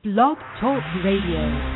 Blog Talk Radio.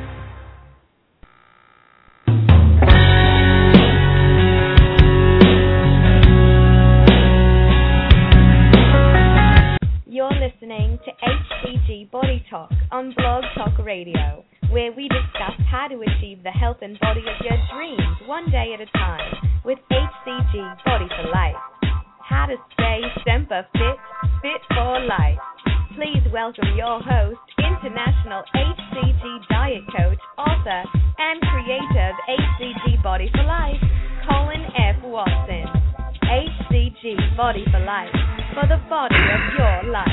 You're listening to HCG Body Talk on Blog Talk Radio, where we discuss how to achieve the health and body of your dreams one day at a time with HCG Body for Life. How to stay semper fit, fit for life. Please welcome your host, international HCG diet coach, author, and creator of HCG Body for Life, Colin F. Watson. HCG Body for Life, for the body of your life.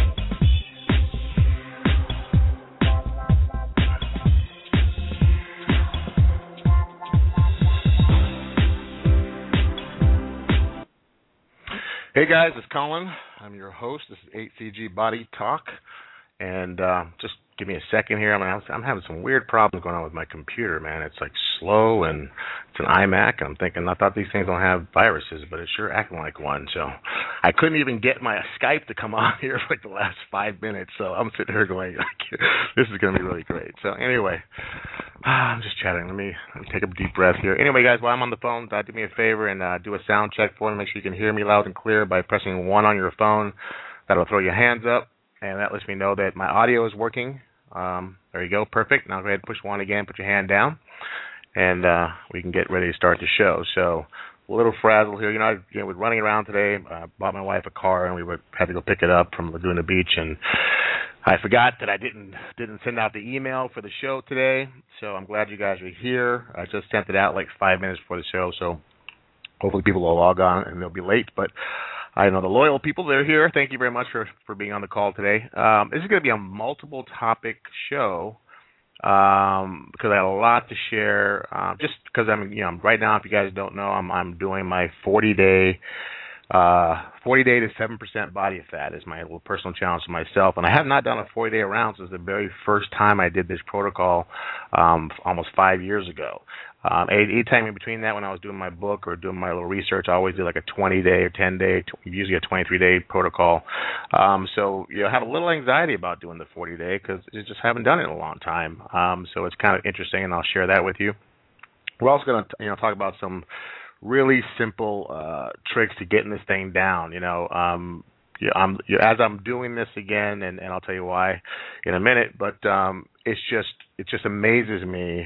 Hey guys, it's Colin. I'm your host. This is HCG Body Talk, and just give me a second here. I'm having some weird problems going on with my computer, man. It's like slow, and it's an iMac. I'm thinking, I thought these things don't have viruses, but it's sure acting like one. So I couldn't even get my Skype to come on here for like the last 5 minutes. So I'm sitting here going, this is going to be really great. So anyway, I'm just chatting. Let me take a deep breath here. Anyway, guys, while I'm on the phone, do me a favor and do a sound check for me. Make sure you can hear me loud and clear by pressing 1 on your phone. That'll throw your hands up, and that lets me know that my audio is working. There you go. Perfect. Now go ahead and push 1 again. Put your hand down, and we can get ready to start the show. So a little frazzled here. We're running around today. Bought my wife a car, and we had to go pick it up from Laguna Beach, and I forgot that I didn't send out the email for the show today. So I'm glad you guys are here. I just sent it out like 5 minutes before the show, so hopefully people will log on and they'll be late, but I know the loyal people, they're here. Thank you very much for being on the call today. This is going to be a multiple topic show because I have a lot to share. Just because I'm right now, if you guys don't know, I'm doing my 40-day to 7% body fat is my little personal challenge to myself, and I have not done a 40-day round since the very first time I did this protocol almost 5 years ago. Any time in between that, when I was doing my book or doing my little research, I always did like a 20-day or 10-day, usually a 23-day protocol. So I have a little anxiety about doing the 40-day because I just haven't done it in a long time. So it's kind of interesting, and I'll share that with you. We're also going to talk about some really simple tricks to getting this thing down. As I'm doing this again, and I'll tell you why in a minute, but it just amazes me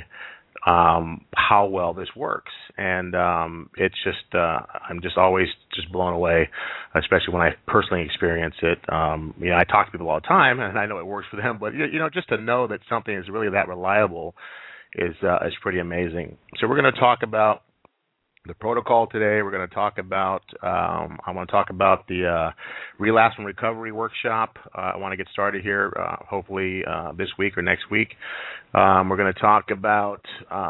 how well this works, and it's just I'm just always just blown away, especially when I personally experience it. I talk to people all the time, and I know it works for them, but just to know that something is really that reliable is pretty amazing. So we're going to talk about the protocol today. We're going to talk about, I want to talk about the Relapse and Recovery Workshop. I want to get started here, hopefully this week or next week. We're going to talk about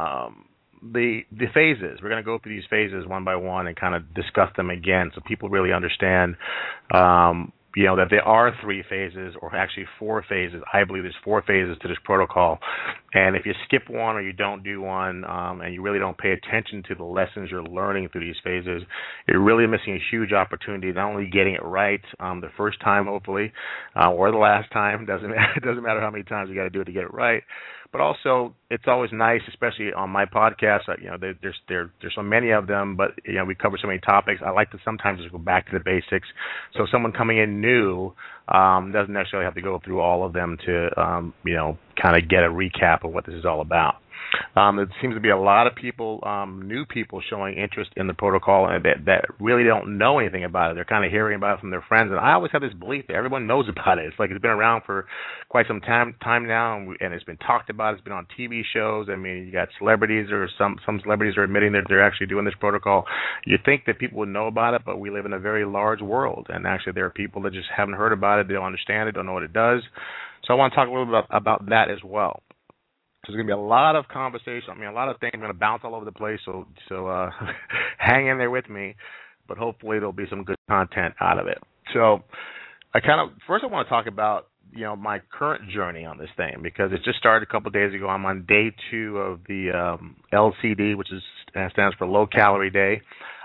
the phases. We're going to go through these phases one by one and kind of discuss them again so people really understand that there are 3 phases, or actually 4 phases. I believe there's 4 phases to this protocol. And if you skip one or you don't do one, and you really don't pay attention to the lessons you're learning through these phases, you're really missing a huge opportunity, not only getting it right the first time, hopefully, or the last time. It doesn't matter how many times you got to do it to get it right. But also, it's always nice, especially on my podcast. There's so many of them, but we cover so many topics. I like to sometimes just go back to the basics, so someone coming in new doesn't necessarily have to go through all of them to kind of get a recap of what this is all about. There seems to be a lot of people, new people, showing interest in the protocol and that really don't know anything about it. They're kind of hearing about it from their friends, and I always have this belief that everyone knows about it. It's like it's been around for quite some time now, and it's been talked about. It's been on TV shows. I mean, you got celebrities, or some celebrities are admitting that they're actually doing this protocol. You think that people would know about it, but we live in a very large world, and actually there are people that just haven't heard about it. They don't understand it, don't know what it does. So I want to talk a little bit about that as well. So there's going to be a lot of conversation. A lot of things. I'm going to bounce all over the place, so hang in there with me. But hopefully there'll be some good content out of it. So first I want to talk about my current journey on this thing, because it just started a couple of days ago. I'm on day 2 of the LCD, which stands for Low Calorie Day.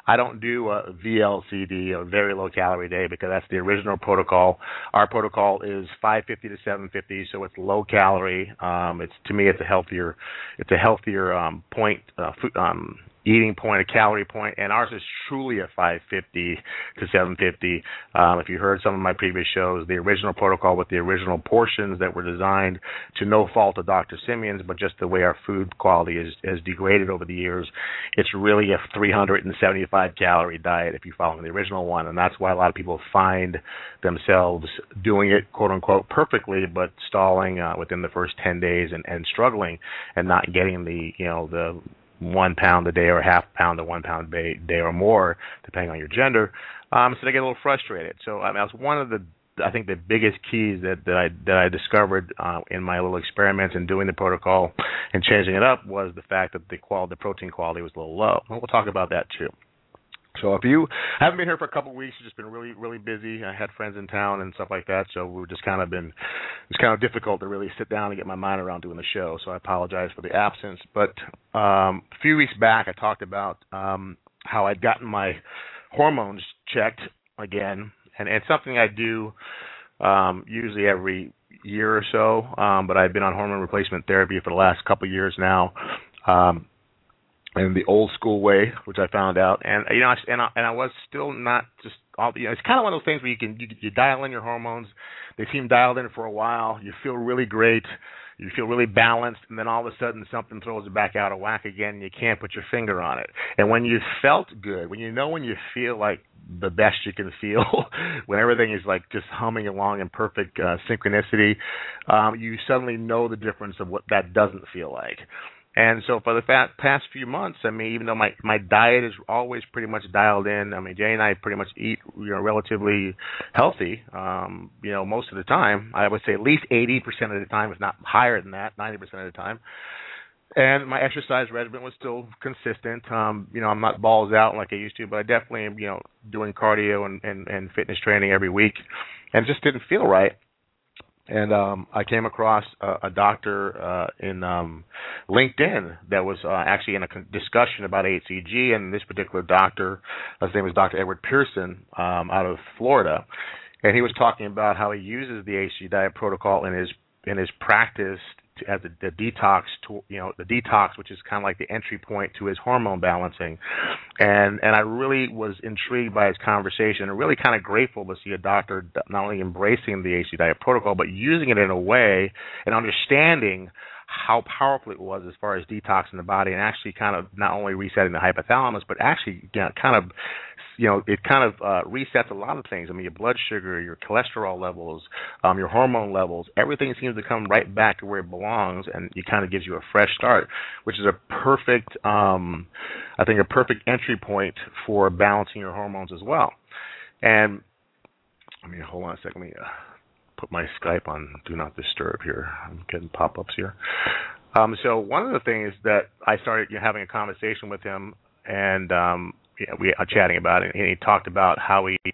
I don't do a VLCD, a very low calorie day, because that's the original protocol. Our protocol is 550 to 750, so it's low calorie. It's, to me, it's a healthier point, eating point, a calorie point, and ours is truly a 550 to 750. If you heard some of my previous shows, the original protocol with the original portions that were designed to no fault of Dr. Simeon's, but just the way our food quality has degraded over the years, it's really a 375 calorie diet if you follow the original one, and that's why a lot of people find themselves doing it, quote unquote, perfectly, but stalling within the first 10 days and struggling and not getting the 1 pound a day or half pound to 1 pound a day or more, depending on your gender. So they get a little frustrated. So that's one of the biggest keys that I discovered in my little experiments and doing the protocol and changing it up was the fact that the protein quality was a little low. And we'll talk about that too. So if you haven't been here for a couple of weeks, you've just been really, really busy. I had friends in town and stuff like that, so it's kind of difficult to really sit down and get my mind around doing the show. So I apologize for the absence. But a few weeks back, I talked about how I'd gotten my hormones checked again, and it's something I do usually every year or so. But I've been on hormone replacement therapy for the last couple of years now. In the old school way, which I found out, and I was still not just all. It's kind of one of those things where you dial in your hormones. They seem dialed in for a while. You feel really great. You feel really balanced, and then all of a sudden something throws it back out of whack again, and you can't put your finger on it. And when you felt good, when you feel like the best you can feel, when everything is like just humming along in perfect synchronicity, you suddenly know the difference of what that doesn't feel like. And so for the past few months, I mean, even though my diet is always pretty much dialed in, I mean, Jay and I pretty much eat, relatively healthy, most of the time. I would say at least 80% of the time, if not higher than that, 90% of the time. And my exercise regimen was still consistent. I'm not balls out like I used to, but I definitely am, doing cardio and fitness training every week, and it just didn't feel right. And I came across a doctor in LinkedIn that was actually in a discussion about HCG, and this particular doctor, his name is Dr. Edward Pearson out of Florida, and he was talking about how he uses the HCG diet protocol in his practice as the detox, the detox, which is kind of like the entry point to his hormone balancing. And I really was intrigued by his conversation and really kind of grateful to see a doctor not only embracing the HCG diet protocol, but using it in a way and understanding how powerful it was as far as detoxing the body and actually kind of not only resetting the hypothalamus, but actually it kind of resets a lot of things. I mean, your blood sugar, your cholesterol levels, your hormone levels, everything seems to come right back to where it belongs, and it kind of gives you a fresh start, which is a perfect entry point for balancing your hormones as well. And hold on a second. Let me put my Skype on Do Not Disturb here. I'm getting pop-ups here. So one of the things that I started having a conversation with him, and we are chatting about it, and he talked about how he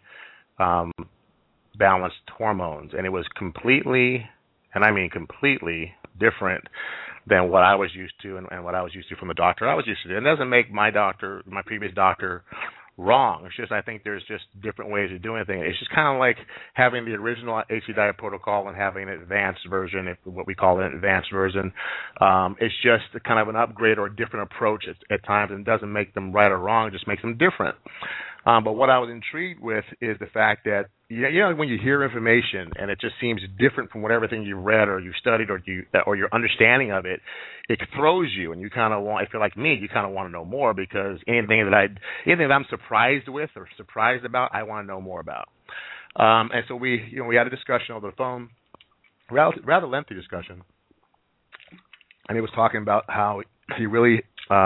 balanced hormones, and it was completely, and I mean completely, different than what I was used to and what I was used to from the doctor I was used to. It doesn't make my previous doctor, wrong. It's just I think there's just different ways of doing things. It's just kind of like having the original HCG diet protocol and having an advanced version, what we call an advanced version. It's just kind of an upgrade or a different approach at times, and doesn't make them right or wrong. It just makes them different. But what I was intrigued with is the fact that when you hear information and it just seems different from everything you've read or you've studied or your understanding of it, it throws you, and you kind of want. If you're like me, you kind of want to know more, because anything that I'm surprised with or surprised about, I want to know more about. And so we had a discussion over the phone, rather lengthy discussion, and he was talking about how he really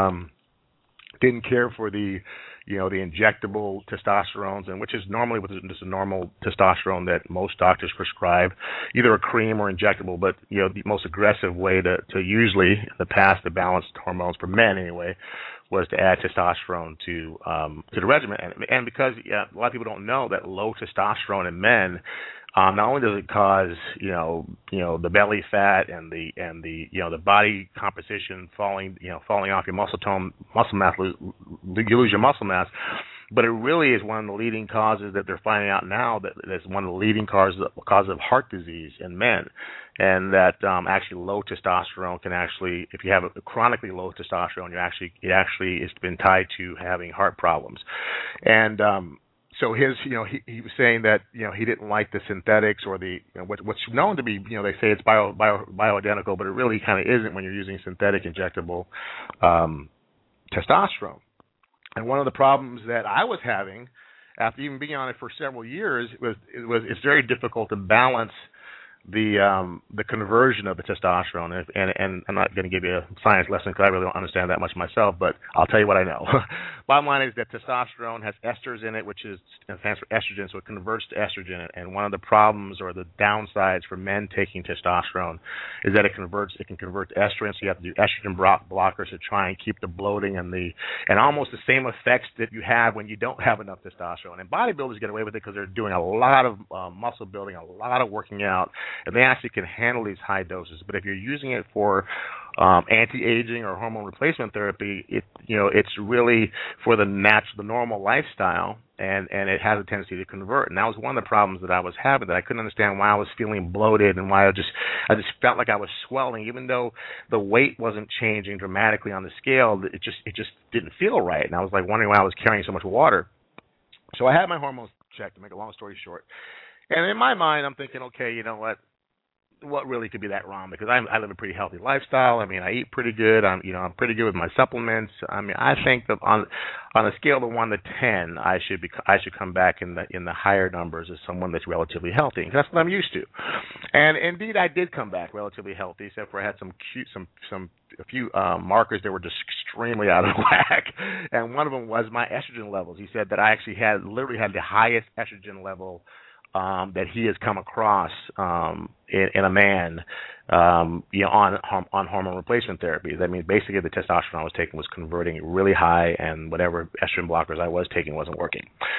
didn't care for the injectable testosterones, and which is normally just a normal testosterone that most doctors prescribe, either a cream or injectable. But the most aggressive way to usually in the past to balance hormones for men anyway was to add testosterone to the regimen, and because a lot of people don't know that low testosterone in men. Not only does it cause the belly fat and the body composition falling off, your muscle mass, you lose your muscle mass, but it really is one of the leading causes that they're finding out now that it's one of the leading causes of heart disease in men, and that actually low testosterone can actually, if you have a chronically low testosterone, it actually has been tied to having heart problems, and so he was saying that he didn't like the synthetics or the what's known to be they say it's bioidentical, but it really kind of isn't when you're using synthetic injectable testosterone. And one of the problems that I was having after even being on it for several years it's very difficult to balance the conversion of the testosterone, and I'm not going to give you a science lesson because I really don't understand that much myself, but I'll tell you what I know. Bottom line is that testosterone has esters in it, which stands for estrogen, so it converts to estrogen. And one of the problems or the downsides for men taking testosterone is that it can convert to estrogen, so you have to do estrogen blockers to try and keep the bloating and almost the same effects that you have when you don't have enough testosterone. And bodybuilders get away with it because they're doing a lot of muscle building, a lot of working out, and they actually can handle these high doses. But if you're using it for anti-aging or hormone replacement therapy, it's really for the normal lifestyle, and it has a tendency to convert. And that was one of the problems that I was having, that I couldn't understand why I was feeling bloated and why I just felt like I was swelling, even though the weight wasn't changing dramatically on the scale. It just didn't feel right, and I was like wondering why I was carrying so much water. So I had my hormones checked, to make a long story short. And in my mind, I'm thinking, okay, you know what really could be that wrong? Because I live a pretty healthy lifestyle. I mean, I eat pretty good. I'm pretty good with my supplements. I mean, I think that on a scale of 1 to 10, I should come back in the higher numbers as someone that's relatively healthy. Because that's what I'm used to. And indeed, I did come back relatively healthy, except for I had a few markers that were just extremely out of whack. And one of them was my estrogen levels. He said that I actually literally had the highest estrogen level that he has come across in a man, on hormone replacement therapy. That means basically the testosterone I was taking was converting really high, and whatever estrogen blockers I was taking wasn't working.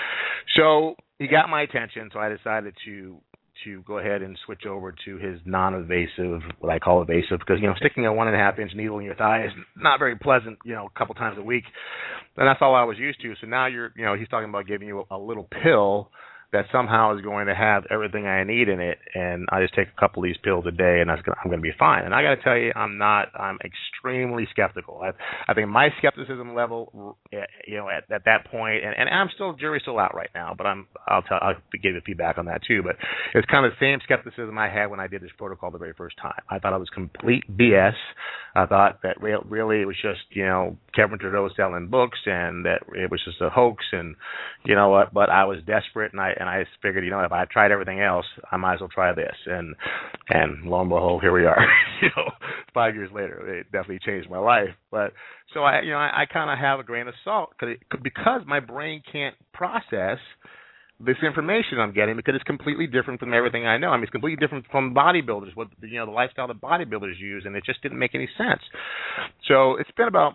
So he got my attention. So I decided to go ahead and switch over to his non-invasive, what I call evasive, because sticking a 1.5-inch needle in your thigh is not very pleasant. A couple times a week, and that's all I was used to. So now he's talking about giving you a little pill that somehow is going to have everything I need in it, and I just take a couple of these pills a day, and I'm going to be fine. And I got to tell you, I'm extremely skeptical. I think my skepticism level, at that point, and jury's still out right now, but I'll give you feedback on that too. But it's kind of the same skepticism I had when I did this protocol the very first time. I thought it was complete BS. I thought that really it was just Kevin Trudeau selling books, and that it was just a hoax. And you know what? But I was desperate, and I figured, if I tried everything else, I might as well try this. And lo and behold, here we are. 5 years later, it definitely changed my life. But so I kind of have a grain of salt because my brain can't process this information I'm getting, because it's completely different from everything I know. I mean, it's completely different from bodybuilders, what the lifestyle that bodybuilders use, and it just didn't make any sense. So it's been about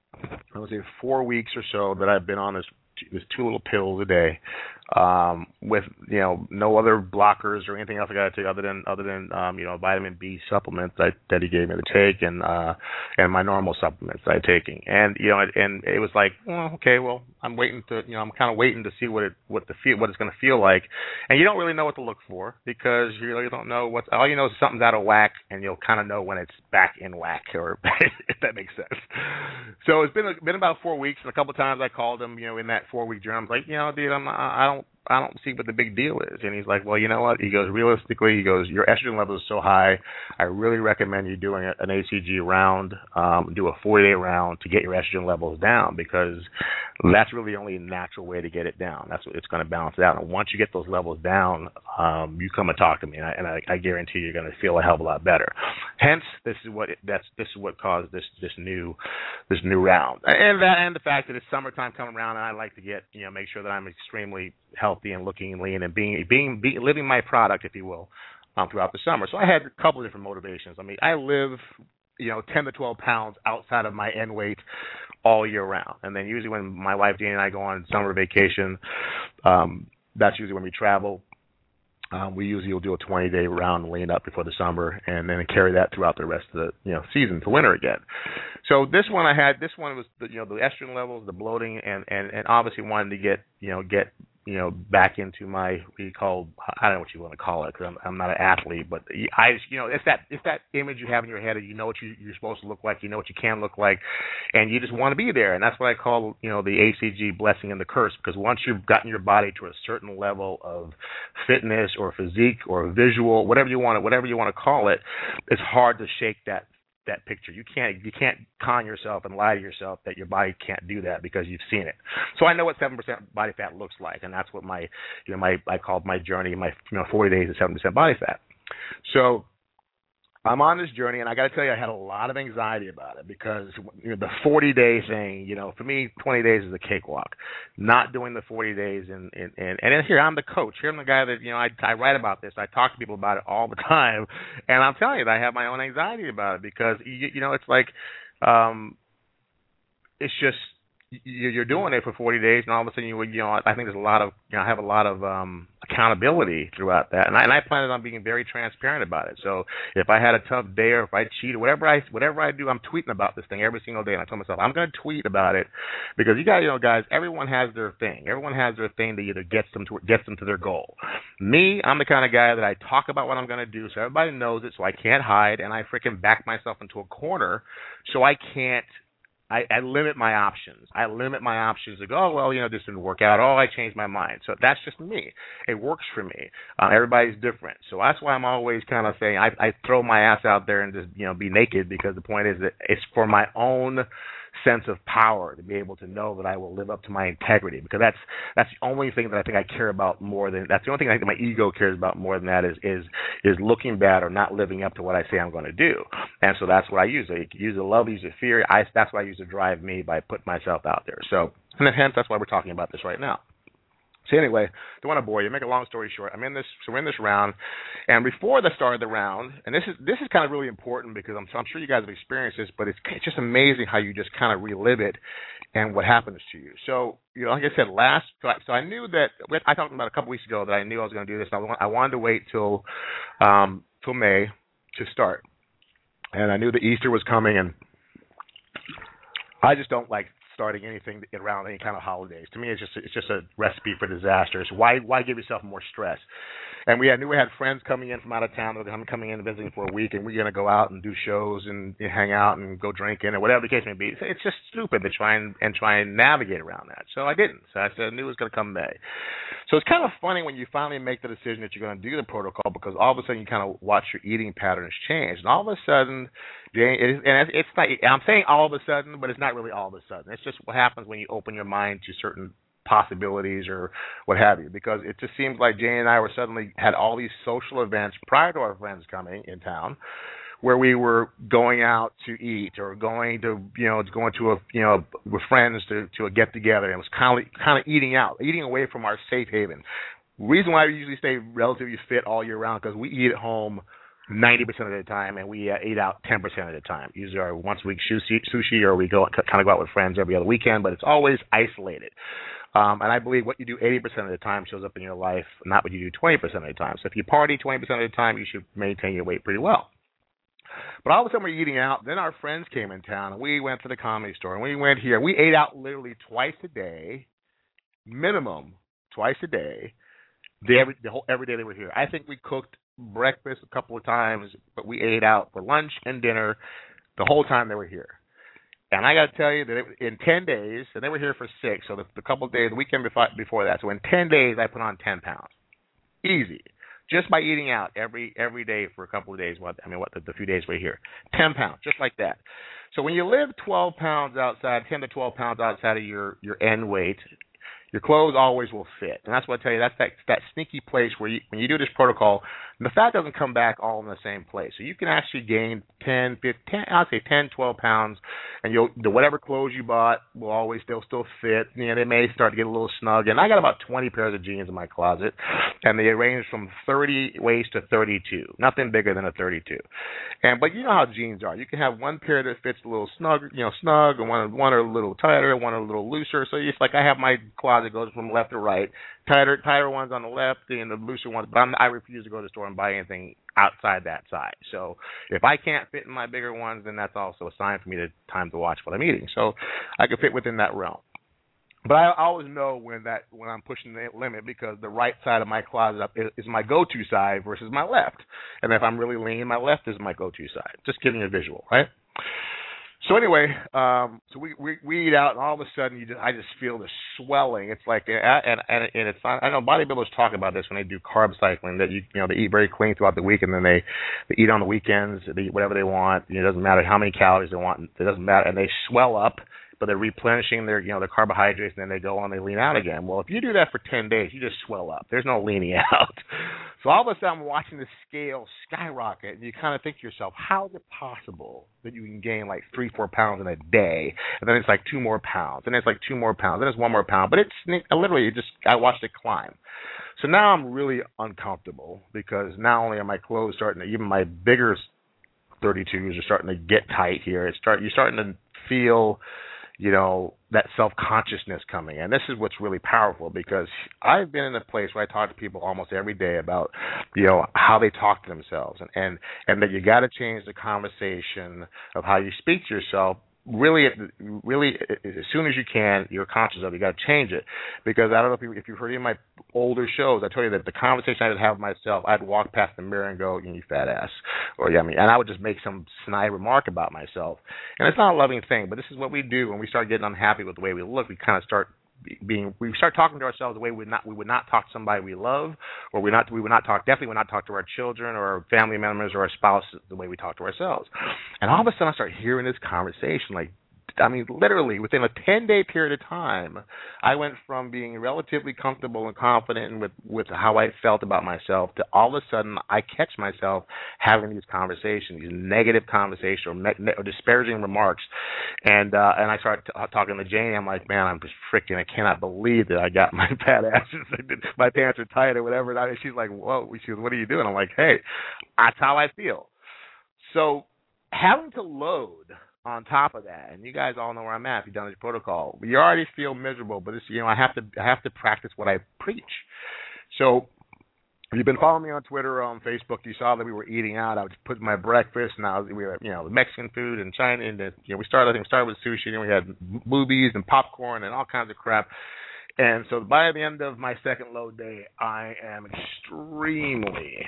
4 weeks or so that I've been on this 2 little pills a day, with no other blockers or anything else I got to take other than vitamin B supplements that he gave me to take, and my normal supplements that I'm taking. And and it was like, okay, well, I'm waiting to I'm kind of waiting to see what it's going to feel like. And you don't really know what to look for, because you really don't know all you know is something's out of whack, and you'll kind of know when it's back in whack, or if that makes sense. So it's been about 4 weeks, and a couple of times I called him, in that 4-week journey. I was like, dude, I don't see what the big deal is. And he's like, well, you know what? He goes, realistically, your estrogen level is so high, I really recommend you doing an ACG round, do a 40-day round to get your estrogen levels down, because that's really the only natural way to get it down. That's what it's going to balance it out. And once you get those levels down, you come and talk to me, and I guarantee you're going to feel a hell of a lot better. Hence, this is what caused this new round, and the fact that it's summertime coming around, and I like to make sure that I'm extremely healthy and looking lean and living my product, if you will, throughout the summer. So I had a couple of different motivations. I mean, I live 10 to 12 pounds outside of my end weight all year round. And then usually when my wife Jane and I go on summer vacation, that's usually when we travel. We usually will do a 20-day round lean up before the summer, and then carry that throughout the rest of the season to winter again. So this one was the estrogen levels, the bloating, and obviously wanted to get back into my, I don't know what you want to call it, because I'm not an athlete, but it's that image you have in your head of what you're supposed to look like, what you can look like, and you just want to be there. And that's what I call the HCG blessing and the curse, because once you've gotten your body to a certain level of fitness or physique or visual, whatever you want to call it, it's hard to shake that picture. You can't con yourself and lie to yourself that your body can't do that, because you've seen it. So I know what 7% body fat looks like, and that's what I called my journey, my 40 days of 7% body fat. So I'm on this journey, and I got to tell you, I had a lot of anxiety about it, because the 40-day thing, for me, 20 days is a cakewalk. Not doing the 40 days, and then here I'm the coach. Here I'm the guy that I write about this. I talk to people about it all the time, and I'm telling you that I have my own anxiety about it, because it's like it's just you're doing it for 40 days, and all of a sudden I think there's a lot of I have a lot of accountability throughout that, and I plan on being very transparent about it. So if I had a tough day, or if I cheated, whatever I do, I'm tweeting about this thing every single day, and I tell myself I'm going to tweet about it, because you got guys, everyone has their thing. Everyone has their thing that either gets them to their goal. Me, I'm the kind of guy that I talk about what I'm going to do, so everybody knows it, so I can't hide, and I freaking back myself into a corner, so I can't. I limit my options. I limit my options to go, this didn't work out. I changed my mind. So that's just me. It works for me. Everybody's different. So that's why I'm always kind of saying I throw my ass out there and just, be naked, because the point is that it's for my own sense of power to be able to know that I will live up to my integrity, because that's the only thing that I think I care about more than, that's the only thing I think my ego cares about more than that is looking bad or not living up to what I say I'm going to do. And so that's what I use. I use the love, use the fear. That's what I use to drive me, by putting myself out there. So, and hence that's why we're talking about this right now. So anyway, don't want to bore you. Make a long story short, we're in this round, and before the start of the round, and this is kind of really important, because I'm sure you guys have experienced this, but it's just amazing how you just kind of relive it and what happens to you. So, like I said, so I knew that, I talked about a couple weeks ago that I knew I was going to do this. I wanted to wait till May to start, and I knew that Easter was coming, and I just don't like starting anything around any kind of holidays. To me, it's just a recipe for disaster. So why give yourself more stress? And I knew we had friends coming in from out of town that were coming in and visiting for a week, and we're going to go out and do shows and hang out and go drinking or whatever the case may be. It's just stupid to try and navigate around that. So I didn't. So I said I knew it was going to come May. So it's kind of funny when you finally make the decision that you're going to do the protocol, because all of a sudden you kind of watch your eating patterns change, and all of a sudden, it's not. I'm saying all of a sudden, but it's not really all of a sudden. It's just what happens when you open your mind to certain possibilities or what have you, because it just seems like Jane and I had all these social events prior to our friends coming in town, where we were going out to eat or going to with friends to a get together, and it was kind of eating away from our safe haven. The reason why we usually stay relatively fit all year round, because we eat at home 90% of the time, and we eat out 10% of the time. Usually our once a week sushi, or we go out with friends every other weekend, but it's always isolated. And I believe what you do 80% of the time shows up in your life, not what you do 20% of the time. So if you party 20% of the time, you should maintain your weight pretty well. But all of a sudden we're eating out. Then our friends came in town, and we went to the Comedy Store, and we went here. We ate out literally twice a day, minimum twice a day. Every day they were here. I think we cooked breakfast a couple of times, but we ate out for lunch and dinner the whole time they were here. And I got to tell you that in 10 days, and they were here for 6, so the couple of days, the weekend before that, so in 10 days I put on 10 pounds. Easy. Just by eating out every day for a couple of days, the few days we're here. 10 pounds, just like that. So when you live 12 pounds outside, 10 to 12 pounds outside of your end weight, your clothes always will fit. And that's what I tell you, that's that sneaky place where when you do this protocol, the fat doesn't come back all in the same place. So you can actually gain 10, 12 pounds, and whatever clothes you bought will always still fit. They may start to get a little snug. And I got about 20 pairs of jeans in my closet, and they range from 30 waist to 32. Nothing bigger than a 32. But you know how jeans are. You can have one pair that fits a little snug, and one a little tighter, one a little looser. So it's like I have my closet goes from left to right. Tighter ones on the left and the looser ones. But I refuse to go to the store and buy anything outside that size. So if I can't fit in my bigger ones, then that's also a sign for me to time to watch what I'm eating. So I can fit within that realm. But I always know when I'm pushing the limit, because the right side of my closet is my go-to side versus my left. And if I'm really lean, my left is my go-to side. Just giving you a visual, right? So anyway, so we eat out, and all of a sudden I just feel the swelling. It's like, and it's not, I know bodybuilders talk about this when they do carb cycling, that they eat very clean throughout the week, and then they eat on the weekends, they eat whatever they want. It doesn't matter how many calories they want. It doesn't matter, and they swell up. But they're replenishing their carbohydrates, and then they go on, they lean out again. Well, if you do that for 10 days, you just swell up. There's no leaning out. So all of a sudden, I'm watching the scale skyrocket, and you kind of think to yourself, how is it possible that you can gain like 3-4 pounds in a day, and then it's like 2 more pounds, and it's like 2 more pounds, then it's 1 more pound, but it's literally I watched it climb. So now I'm really uncomfortable, because not only are my clothes starting to, even my bigger 32s are starting to get tight here. You're starting to feel, that self-consciousness coming. And this is what's really powerful, because I've been in a place where I talk to people almost every day about, how they talk to themselves, and that you got to change the conversation of how you speak to yourself. Really, as soon as you can, you're conscious of it. You got to change it, because I don't know if you've heard any of my older shows. I tell you that the conversation I would have with myself, I'd walk past the mirror and go, "You fat ass," or and I would just make some snide remark about myself. And it's not a loving thing, but this is what we do when we start getting unhappy with the way we look. We kind of start we start talking to ourselves the way we would not talk to somebody we love, or we would not talk to our children or our family members or our spouses the way we talk to ourselves. And all of a sudden I start hearing this conversation, literally within a 10-day period of time, I went from being relatively comfortable and confident with how I felt about myself to all of a sudden I catch myself having these conversations, these negative conversations or disparaging remarks. And I start talking to Janie. I'm like, man, I'm just freaking, I cannot believe that I got my fat asses. My pants are tight or whatever. And she's like, whoa. She goes, what are you doing? I'm like, hey, that's how I feel. So having to load on top of that, and you guys all know where I'm at if you've done this protocol, you already feel miserable, but it's, I have to practice what I preach. So if you've been following me on Twitter or on Facebook, you saw that we were eating out. I was putting my breakfast, and we were, Mexican food and China, and we started with sushi, and we had movies and popcorn and all kinds of crap. And so by the end of my second load day, I am extremely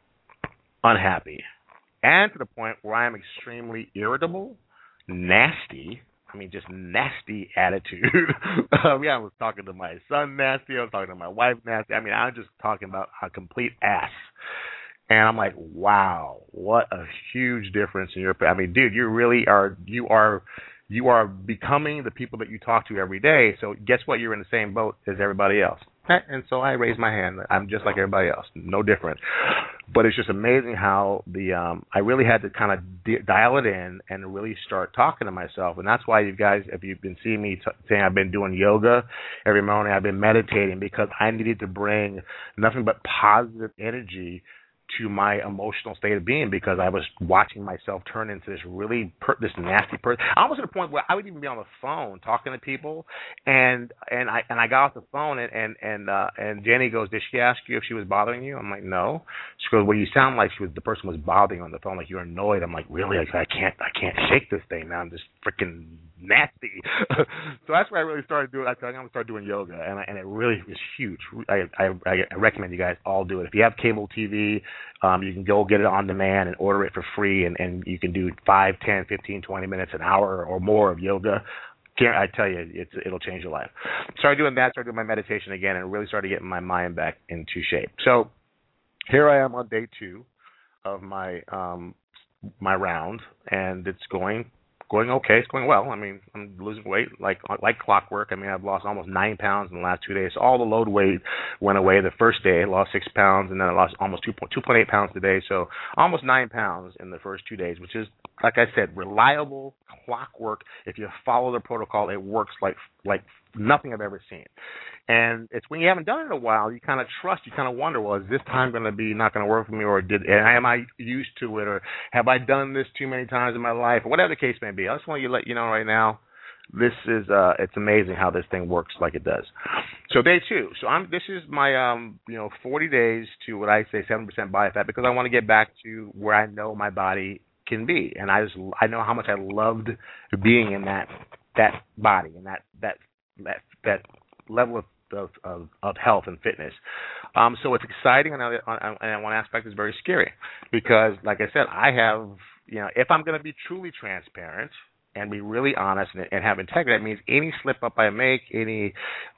unhappy, and to the point where I am extremely irritable, nasty. Just nasty attitude. I was talking to my son nasty. I was talking to my wife nasty. I'm just talking about a complete ass. And I'm like, wow, what a huge difference in your. Dude, you really are. You are becoming the people that you talk to every day. So guess what? You're in the same boat as everybody else. And so I raise my hand. I'm just like everybody else, no different. But it's just amazing how I really had to kind of dial it in and really start talking to myself. And that's why you guys, if you've been seeing me saying I've been doing yoga every morning, I've been meditating, because I needed to bring nothing but positive energy to my emotional state of being, because I was watching myself turn into this this nasty person. Almost to the point where I would even be on the phone talking to people, and I got off the phone and Jenny goes, "Did she ask you if she was bothering you?" I'm like, "No." She goes, "Well, you sound like the person was bothering you on the phone, like you're annoyed." I'm like, "Really? I can't shake this thing now. I'm just freaking nasty." So that's why I really started doing. I thought I'm gonna start doing yoga, and it really is huge. I recommend you guys all do it. If you have cable TV, you can go get it on demand and order it for free, and you can do 5, 10, 15, 20 minutes, an hour or more of yoga. I tell you, it'll change your life. Started doing that, started doing my meditation again, and really started getting my mind back into shape. So here I am on day 2 of my round, and it's going okay. It's going well. I'm losing weight like clockwork. I've lost almost 9 pounds in the last 2 days. So all the load weight went away the first day. I lost 6 pounds, and then I lost almost 2.8 pounds today. So almost 9 pounds in the first 2 days, which is, like I said, reliable clockwork. If you follow the protocol, it works like nothing I've ever seen. And it's when you haven't done it in a while, you kind of trust, you kind of wonder, well, is this time going to be not going to work for me, or am I used to it, or have I done this too many times in my life, or whatever the case may be. I just want to let you know right now, This is it's amazing how this thing works like it does. So day 2. So this is my 40 days to what I say 7% body fat, because I want to get back to where I know my body can be, and I know how much I loved being in that body and that level of health and fitness. So it's exciting, and one aspect is very scary, because, like I said, I have, if I'm going to be truly transparent and be really honest and have integrity, that means any slip up I make, any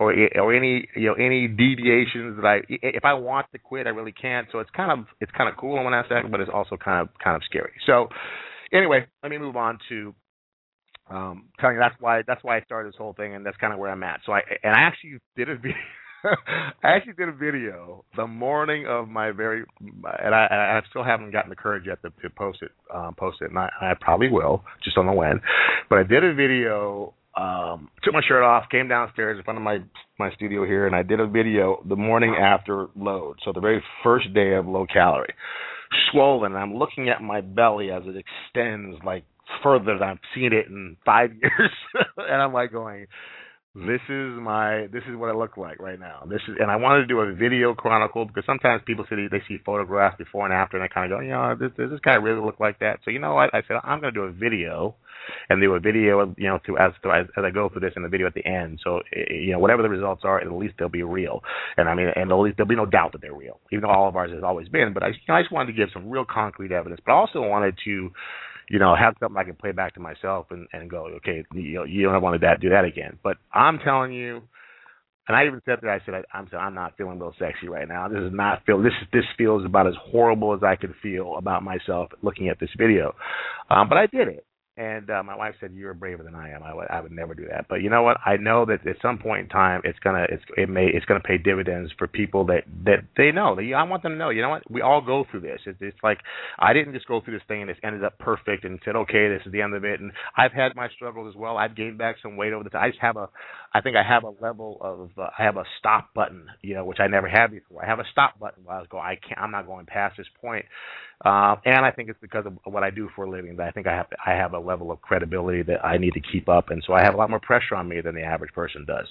deviations that if I want to quit, I really can't. So it's kind of cool in one aspect, but it's also kind of scary. So anyway, let me move on to telling you that's why I started this whole thing, and that's kind of where I'm at. So I actually did a video. I actually did a video the morning of my and I still haven't gotten the courage yet to post it, and I probably will, just don't know when. But I did a video, took my shirt off, came downstairs in front of my studio here, and I did a video the morning after load, so the very first day of low calorie, swollen, and I'm looking at my belly as it extends like further than I've seen it in 5 years, and I'm like going, This is what I look like right now. And I wanted to do a video chronicle, because sometimes people say they see photographs before and after, and they kind of go, does this guy really look like that? So you know what? I said I'm going to do a video, and do a video, as I go through this, and the video at the end. So whatever the results are, at least they'll be real. And I mean, and at least there'll be no doubt that they're real, even though all of ours has always been. But I just wanted to give some real concrete evidence, but I also wanted to have something I can play back to myself and go, okay, you don't want to do that again. But I'm telling you, and I even said that, I said, I'm not feeling real sexy right now. This feels about as horrible as I could feel about myself looking at this video. But I did it. And my wife said, "You're braver than I am. I would never do that." But you know what? I know that at some point in time, it's gonna pay dividends for people that they know. I want them to know. You know what? We all go through this. It's like I didn't just go through this thing and it's ended up perfect and said, "Okay, this is the end of it." And I've had my struggles as well. I've gained back some weight over the time. I think I have a level of I have a stop button, which I never had before. I have a stop button where I'm not going past this point. And I think it's because of what I do for a living that I think I have a level of credibility that I need to keep up, and so I have a lot more pressure on me than the average person does.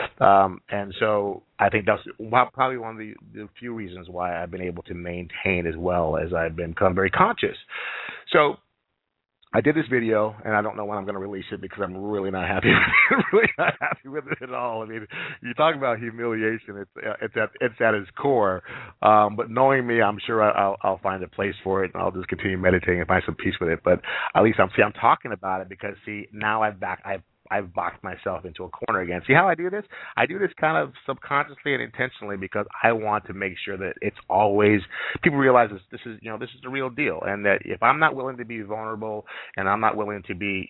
And so I think that's probably one of the few reasons why I've been able to maintain as well as I've become very conscious. So I did this video, and I don't know when I'm going to release it because I'm really not happy with it at all. I mean, you talk about humiliation; it's at its core. But knowing me, I'm sure I'll find a place for it, and I'll just continue meditating and find some peace with it. But at least I'm talking about it because now I've boxed myself into a corner again. See how I do this? I do this kind of subconsciously and intentionally because I want to make sure that it's always people realize this is the real deal, and that if I'm not willing to be vulnerable and I'm not willing to be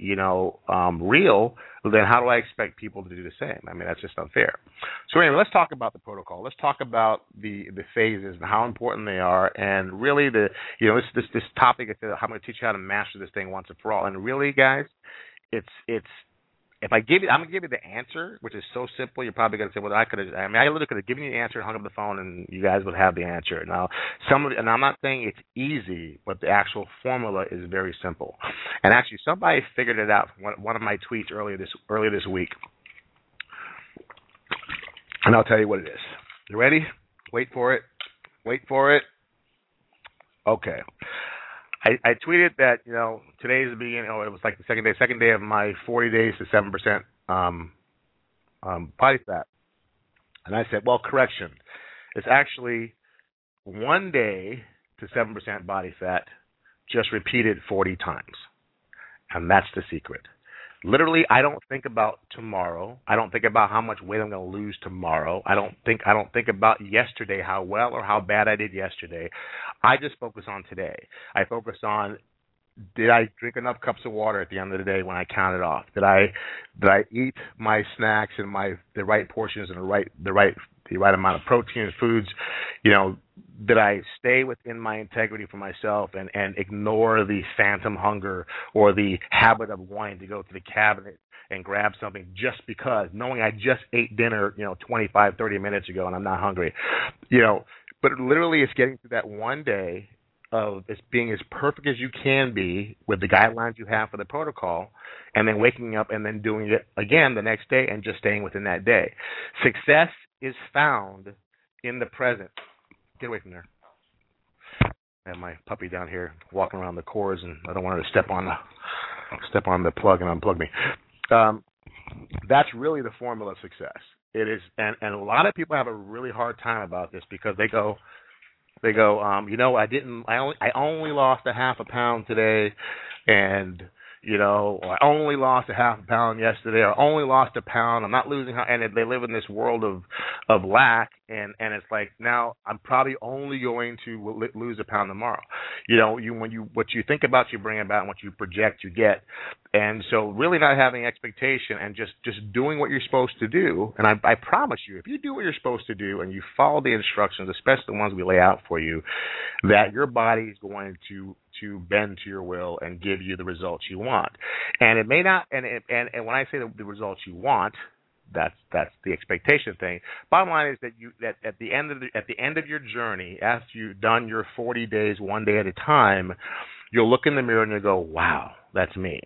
real, then how do I expect people to do the same? I mean, that's just unfair. So anyway, let's talk about the protocol. Let's talk about the phases and how important they are, and really this topic is I'm going to teach you how to master this thing once and for all. And really, guys, it's if I'm going to give you the answer, which is so simple, you're probably going to say, well, I literally could have given you the answer and hung up the phone, and you guys would have the answer. Now, and I'm not saying it's easy, but the actual formula is very simple. And actually, somebody figured it out from one of my tweets earlier this week. And I'll tell you what it is. You ready? Wait for it. Okay. I tweeted that, today's the beginning. It was like the second day of my 40 days to 7% body fat. And I said, well, correction. It's actually 1 day to 7% body fat, just repeated 40 times. And that's the secret. Literally, I don't think about tomorrow. I don't think about how much weight I'm going to lose tomorrow. I don't think about yesterday, how well or how bad I did yesterday. I just focus on today. I focus on, did I drink enough cups of water at the end of the day when I counted off? Did I eat my snacks and the right portions and the right amount of protein and foods? Did I stay within my integrity for myself and ignore the phantom hunger or the habit of wanting to go to the cabinet and grab something just because, knowing I just ate dinner, 25, 30 minutes ago and I'm not hungry? But literally it's getting to that 1 day being as perfect as you can be with the guidelines you have for the protocol, and then waking up and then doing it again the next day and just staying within that day. Success is found in the present. Get away from there. I have my puppy down here walking around the cords, and I don't want her to step on the plug and unplug me. That's really the formula of success. It is, and a lot of people have a really hard time about this because they go, I only lost a half a pound today, and I only lost a half a pound yesterday, or only lost a pound. I'm not losing, and they live in this world of lack, and it's like, now I'm probably only going to lose a pound tomorrow. What you think about, you bring about, and what you project, you get. And so really not having expectation and just doing what you're supposed to do. And I promise you, if you do what you're supposed to do and you follow the instructions, especially the ones we lay out for you, that your body is going to bend to your will and give you the results you want. And it may not, and when I say the results you want, that's the expectation thing. Bottom line is that at the end of your journey, after you've done your 40 days, one day at a time, you'll look in the mirror and you'll go, wow, that's me.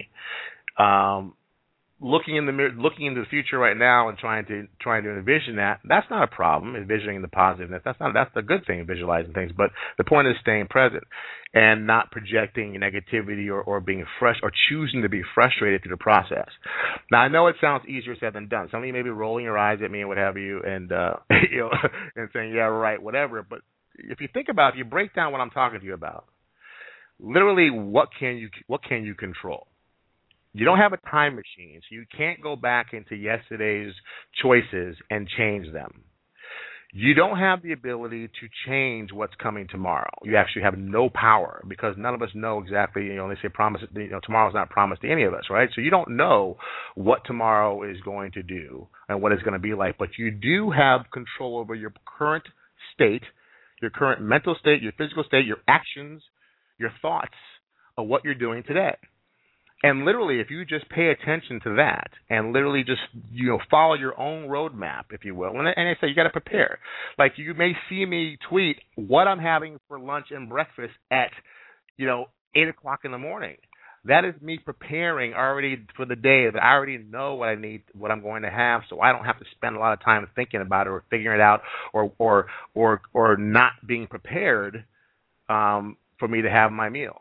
Looking in the mirror, looking into the future right now and trying to envision that's not a problem. Envisioning the positiveness, that's the good thing, visualizing things. But the point is staying present and not projecting negativity or being or choosing to be frustrated through the process. Now I know it sounds easier said than done. Some of you may be rolling your eyes at me and what have you, and and saying, yeah, right, whatever. But if you think about it, if you break down what I'm talking to you about, literally, what can you control? You don't have a time machine, so you can't go back into yesterday's choices and change them. You don't have the ability to change what's coming tomorrow. You actually have no power because none of us know exactly, they say tomorrow's not promised to any of us, right? So you don't know what tomorrow is going to do and what it's going to be like, but you do have control over your current state, your current mental state, your physical state, your actions, your thoughts of what you're doing today. And literally, if you just pay attention to that and literally just, follow your own roadmap, if you will. And I say you got to prepare. Like, you may see me tweet what I'm having for lunch and breakfast at, 8 o'clock in the morning. That is me preparing already for the day. That I already know what I need, what I'm going to have, so I don't have to spend a lot of time thinking about it or figuring it out or not being prepared for me to have my meals.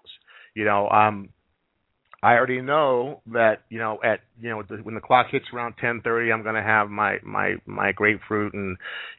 I already know that when the clock hits around 10:30, I'm going to have my grapefruit and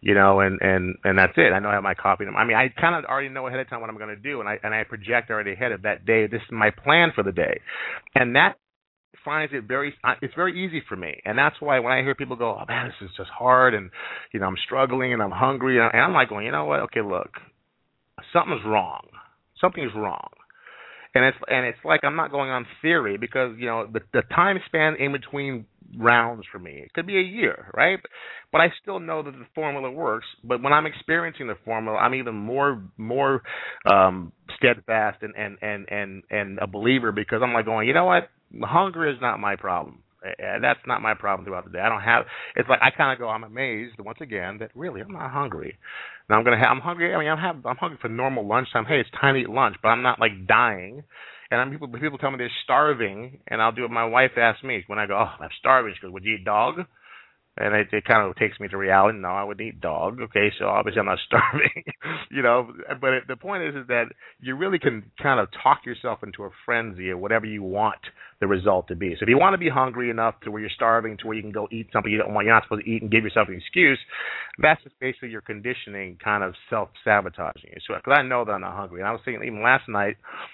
that's it. I know I have my coffee. I mean, I kind of already know ahead of time what I'm going to do, and I project already ahead of that day. This is my plan for the day, and that finds it it's very easy for me. And that's why when I hear people go, oh man, this is just hard, and I'm struggling and I'm hungry, and I'm like going, you know what? Okay, look, something's wrong. Something's wrong. And it's like I'm not going on theory because the time span in between rounds for me, it could be a year, right? But I still know that the formula works. But when I'm experiencing the formula, I'm even more steadfast and a believer because I'm like going, you know what? Hunger is not my problem. That's not my problem throughout the day. I don't have. It's like I kind of go. I'm amazed once again that really I'm not hungry. Now I'm hungry. I mean, I'm hungry for normal lunchtime. Hey, it's time to eat lunch, but I'm not like dying. And people tell me they're starving, and I'll do what my wife asks me when I go. Oh, I'm starving. She goes, would you eat dog? And it kind of takes me to reality. No, I would eat dog. Okay, so obviously I'm not starving, But the point is that you really can kind of talk yourself into a frenzy of whatever you want the result to be. So if you want to be hungry enough to where you're starving, to where you can go eat something you're not supposed to eat and give yourself an excuse, that's just basically your conditioning kind of self-sabotaging you. So because I know that I'm not hungry. And I was thinking even last night,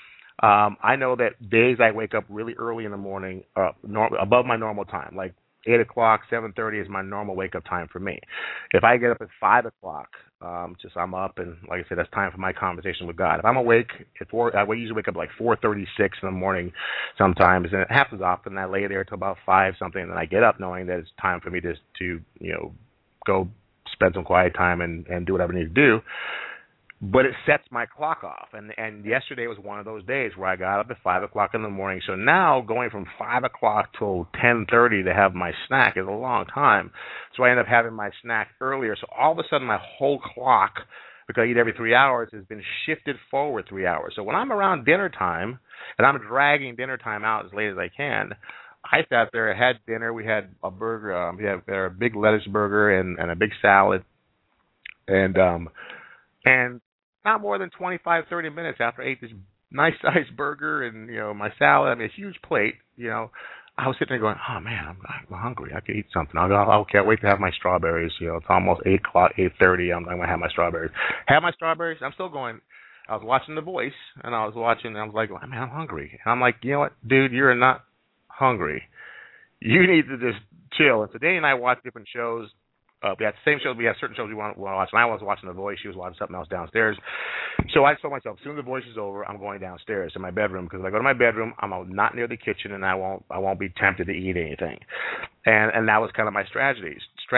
I know that days I wake up really early in the morning, above my normal time, like 8 o'clock, 7:30 is my normal wake-up time for me. If I get up at 5 o'clock, I'm up, and like I said, that's time for my conversation with God. If I'm awake at 4, I usually wake up like 4:36 in the morning sometimes, and it happens often. I lay there till about 5 something, and then I get up knowing that it's time for me to go spend some quiet time and do whatever I need to do. But it sets my clock off, and yesterday was one of those days where I got up at 5 o'clock in the morning. So now going from 5 o'clock till 10:30 to have my snack is a long time. So I end up having my snack earlier. So all of a sudden my whole clock because I eat every 3 hours, has been shifted forward 3 hours. So when I'm around dinner time and I'm dragging dinner time out as late as I can, I sat there, had dinner. We had a burger, we had a big lettuce burger and a big salad, and not more than 25, 30 minutes after I ate this nice sized burger and my salad, I mean a huge plate, I was sitting there going, oh man, I'm hungry. I could eat something. I can't wait to have my strawberries. It's almost 8:00, 8:30. I'm gonna have my strawberries. Have my strawberries. I'm still going. I was watching The Voice, and I was like, man, I'm hungry. And I'm like, you know what, dude, you're not hungry. You need to just chill. And so Danny and I watch different shows. We had the same shows. We have certain shows we want to watch. And I was watching The Voice. She was watching something else downstairs. So I told myself, as soon as The Voice is over, I'm going downstairs to my bedroom, because if I go to my bedroom, I'm not near the kitchen, and I won't be tempted to eat anything. And that was kind of my strategy.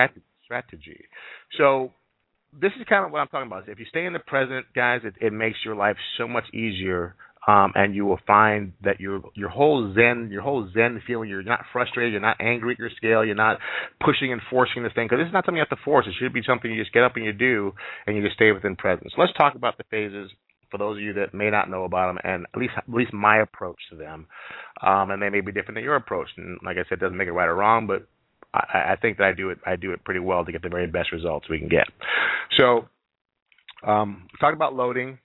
So this is kind of what I'm talking about. If you stay in the present, guys, it makes your life so much easier. And you will find that your whole zen feeling, you're not frustrated, you're not angry at your scale, you're not pushing and forcing this thing, because this is not something you have to force. It should be something you just get up and you do, and you just stay within presence. So let's talk about the phases for those of you that may not know about them, and at least my approach to them. And they may be different than your approach. And like I said, it doesn't make it right or wrong, but I think that I do it pretty well to get the very best results we can get. So talk about loading.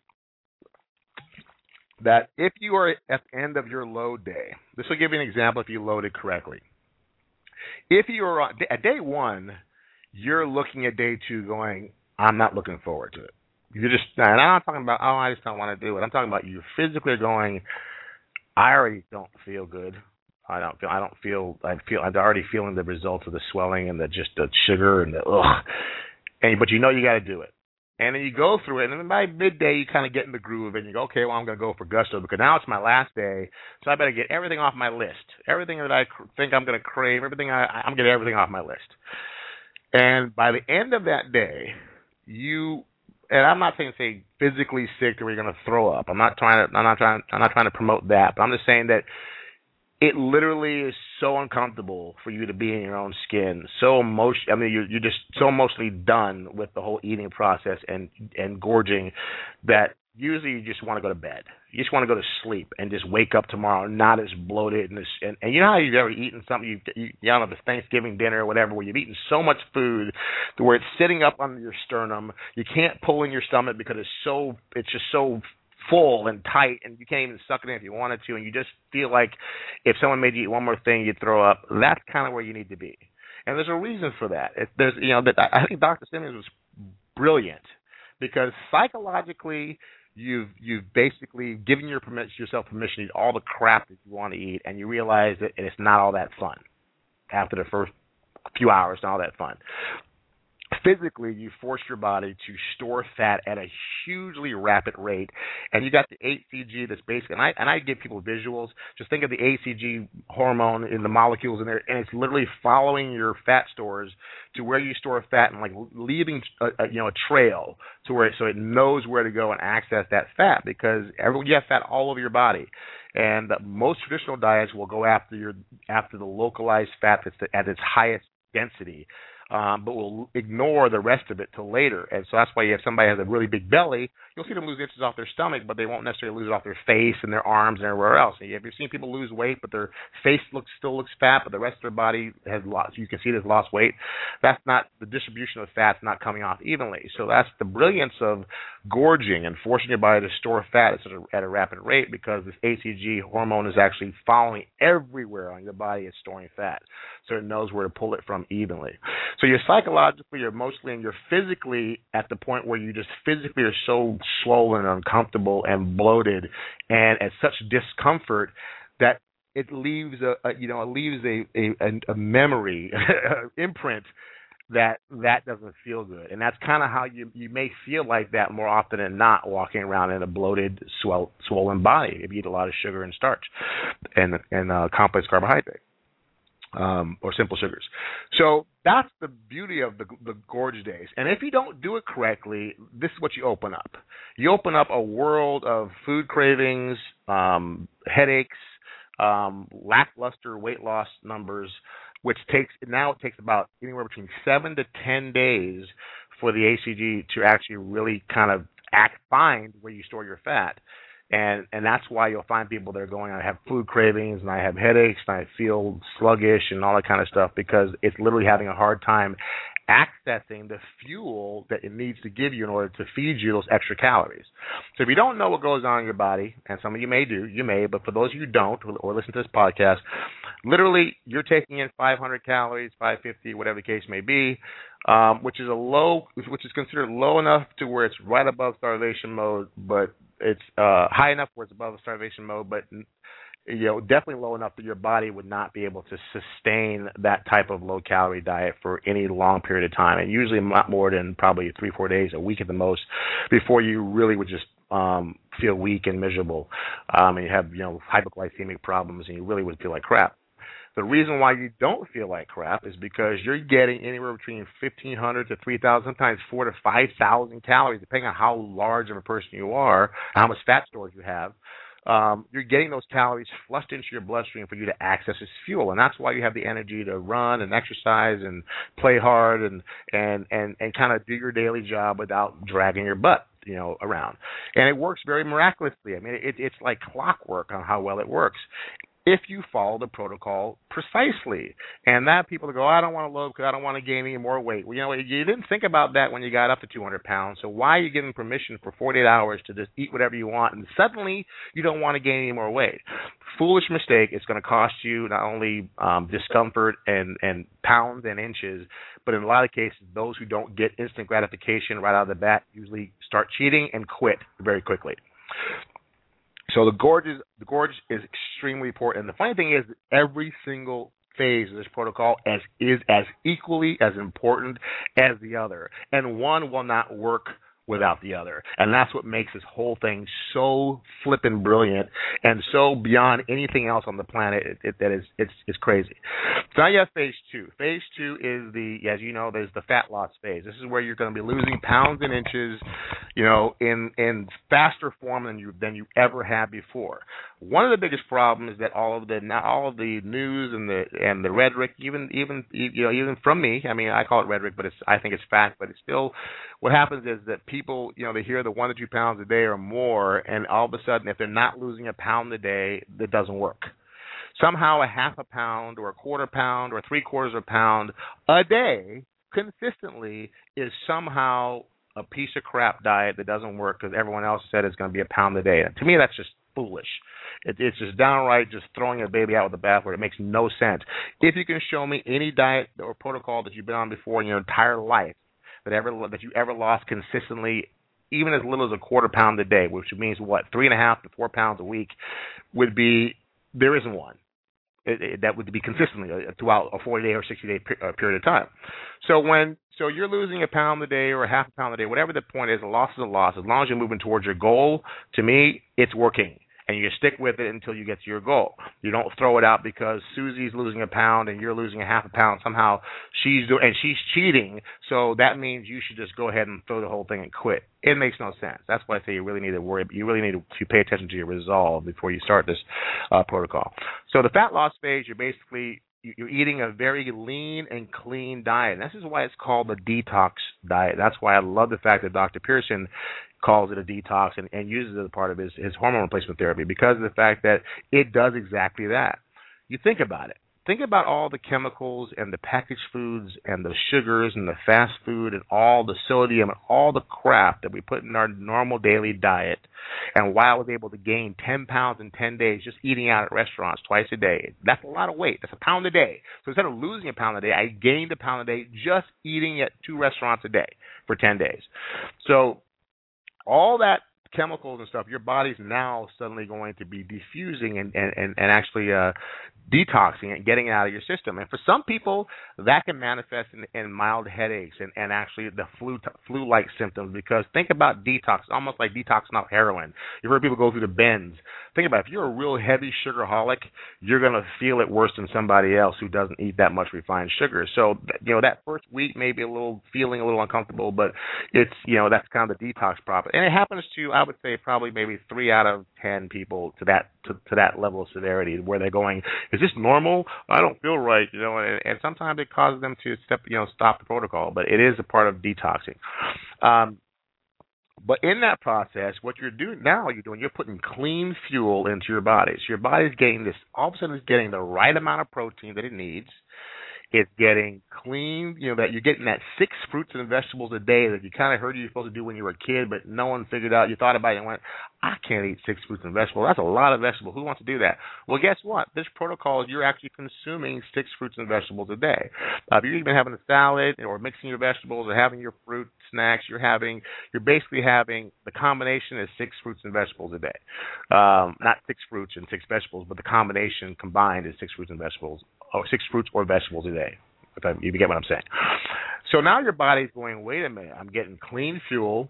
That if you are at the end of your load day, this will give you an example if you loaded correctly. If you are at day one, you're looking at day two going, I'm not looking forward to it. You're just, and I'm not talking about, I just don't want to do it. I'm talking about you physically going, I already don't feel good. I'm already feeling the results of the swelling and the sugar and the ugh. But you got to do it. And then you go through it, and then by midday, you kind of get in the groove, and you go, okay, well, I'm going to go for gusto, because now it's my last day, so I better get everything off my list. Everything that I think I'm going to crave, I'm getting everything off my list. And by the end of that day, and I'm not saying say physically sick to where you're going to throw up. I'm not trying to promote that, but I'm just saying that it literally is so uncomfortable for you to be in your own skin. You're just so emotionally done with the whole eating process and gorging that usually you just want to go to bed. You just want to go to sleep and just wake up tomorrow not as bloated and you know how you've ever eaten something, you don't know, the Thanksgiving dinner or whatever, where you've eaten so much food to where it's sitting up under your sternum. You can't pull in your stomach because it's just so full and tight, and you can't even suck it in if you wanted to, and you just feel like if someone made you eat one more thing, you'd throw up. That's kind of where you need to be, and there's a reason for that. I think Dr. Simmons was brilliant, because psychologically, you've basically given yourself permission to eat all the crap that you want to eat, and you realize that it's not all that fun after the first few hours. Not all that fun. Physically, you force your body to store fat at a hugely rapid rate, and you got the HCG that's basically, and I give people visuals. Just think of the HCG hormone in the molecules in there, and it's literally following your fat stores to where you store fat and like leaving a trail so it knows where to go and access that fat, because you have fat all over your body. And most traditional diets will go after the localized fat that's at its highest density. But we'll ignore the rest of it till later. And so that's why if somebody has a really big belly, you'll see them lose inches off their stomach, but they won't necessarily lose it off their face and their arms and everywhere else. And have you seen people lose weight, but their face still looks fat, but the rest of their body has lost, you can see it has lost weight? That's not, the distribution of fat's not coming off evenly. So that's the brilliance of gorging and forcing your body to store fat at a rapid rate, because this HCG hormone is actually following everywhere on your body. It's storing fat, so it knows where to pull it from evenly. So you're psychologically, you're emotionally, and you're physically at the point where you just physically are so swollen and uncomfortable and bloated and at such discomfort that it leaves a memory, imprint that doesn't feel good. And that's kind of how you may feel like that more often than not, walking around in a bloated, swollen body if you eat a lot of sugar and starch and complex carbohydrate. Or simple sugars. So that's the beauty of the gorge days. And if you don't do it correctly, this is what you open up. You open up a world of food cravings, headaches, lackluster weight loss numbers, which takes about anywhere between 7 to 10 days for the HCG to actually really kind of find where you store your fat. And that's why you'll find people that are going, I have food cravings and I have headaches and I feel sluggish and all that kind of stuff, because it's literally having a hard time accessing the fuel that it needs to give you in order to feed you those extra calories. So if you don't know what goes on in your body, and some of you may do, but for those of you who don't or listen to this podcast, literally you're taking in 500 calories, 550, whatever the case may be, which is considered low enough to where it's right above starvation mode, but it's high enough where it's above starvation mode, but definitely low enough that your body would not be able to sustain that type of low-calorie diet for any long period of time, and usually not more than probably 3-4 days, a week at the most, before you really would just feel weak and miserable, and you have hypoglycemic problems, and you really would feel like crap. The reason why you don't feel like crap is because you're getting anywhere between 1,500 to 3,000, sometimes 4,000 to 5,000 calories, depending on how large of a person you are, how much fat storage you have. You're getting those calories flushed into your bloodstream for you to access as fuel, and that's why you have the energy to run and exercise and play hard and kind of do your daily job without dragging your butt around. And it works very miraculously. I mean, it's like clockwork on how well it works if you follow the protocol precisely. And that people that go, I don't want to load because I don't want to gain any more weight. Well, you didn't think about that when you got up to 200 pounds. So why are you giving permission for 48 hours to just eat whatever you want and suddenly you don't want to gain any more weight? Foolish mistake. It's going to cost you not only discomfort and pounds and inches, but in a lot of cases, those who don't get instant gratification right out of the bat usually start cheating and quit very quickly. So the gorge is extremely important. And the funny thing is, every single phase of this protocol is as equally as important as the other, and one will not work without the other. And that's what makes this whole thing so flippin' brilliant and so beyond anything else on the planet. It's crazy. So now you have phase 2. Phase 2 is as you know, there's the fat loss phase. This is where you're going to be losing pounds and inches, in faster form than you ever had before. One of the biggest problems is that all of the news and the rhetoric, even from me, I mean, I call it rhetoric, but I think it's fact. But it's still, what happens is that people, they hear the 1 to 2 pounds a day or more, and all of a sudden, if they're not losing a pound a day, that doesn't work. Somehow, a half a pound or a quarter pound or 3/4 of a pound a day consistently is somehow a piece of crap diet that doesn't work because everyone else said it's going to be a pound a day. And to me, that's just foolish. It's just downright just throwing a baby out with the bathwater. It makes no sense. If you can show me any diet or protocol that you've been on before in your entire life that you ever lost consistently, even as little as a quarter pound a day, which means 3.5 to 4 pounds a week, there isn't one. That would be consistently throughout a 40-day or 60-day period of time. So you're losing a pound a day or a half a pound a day, whatever the point is, a loss is a loss. As long as you're moving towards your goal, to me, it's working. And you stick with it until you get to your goal. You don't throw it out because Susie's losing a pound and you're losing a half a pound. Somehow she's cheating, so that means you should just go ahead and throw the whole thing and quit. It makes no sense. That's why I say you really need to worry. You really need to pay attention to your resolve before you start this protocol. So the fat loss phase, you're eating a very lean and clean diet. And this is why it's called the detox diet. That's why I love the fact that Dr. Pearson calls it a detox and uses it as a part of his hormone replacement therapy, because of the fact that it does exactly that. You think about it. Think about all the chemicals and the packaged foods and the sugars and the fast food and all the sodium and all the crap that we put in our normal daily diet. And while I was able to gain 10 pounds in 10 days just eating out at restaurants twice a day, that's a lot of weight. That's a pound a day. So instead of losing a pound a day, I gained a pound a day just eating at 2 restaurants a day for 10 days. So all that chemicals and stuff, your body's now suddenly going to be diffusing and actually detoxing and getting it out of your system. And for some people, that can manifest in mild headaches and actually the flu-like symptoms, because think about detox, almost like detoxing off heroin. You've heard people go through the bends. Think about it. If you're a real heavy sugarholic, you're going to feel it worse than somebody else who doesn't eat that much refined sugar. So, that first week may be feeling a little uncomfortable, but it's, that's kind of the detox problem. And it happens to, I would say probably maybe 3 out of 10 people to that level of severity where they're going, is this normal? I don't feel right, and sometimes it causes them to stop the protocol, but it is a part of detoxing. But in that process, what you're putting clean fuel into your body. So your body's getting this, all of a sudden it's getting the right amount of protein that it needs. It's getting clean, that you're getting that 6 fruits and vegetables a day that you kind of heard you were supposed to do when you were a kid, but no one figured out. You thought about it and went, I can't eat 6 fruits and vegetables. That's a lot of vegetables. Who wants to do that? Well, guess what? This protocol is you're actually consuming 6 fruits and vegetables a day. If you're even having a salad or mixing your vegetables or having your fruit snacks, you're basically having the combination is 6 fruits and vegetables a day. Not 6 fruits and 6 vegetables, but the combination combined is 6 fruits and vegetables, or 6 fruits or vegetables a day. If you get what I'm saying. So now your body's going, wait a minute, I'm getting clean fuel.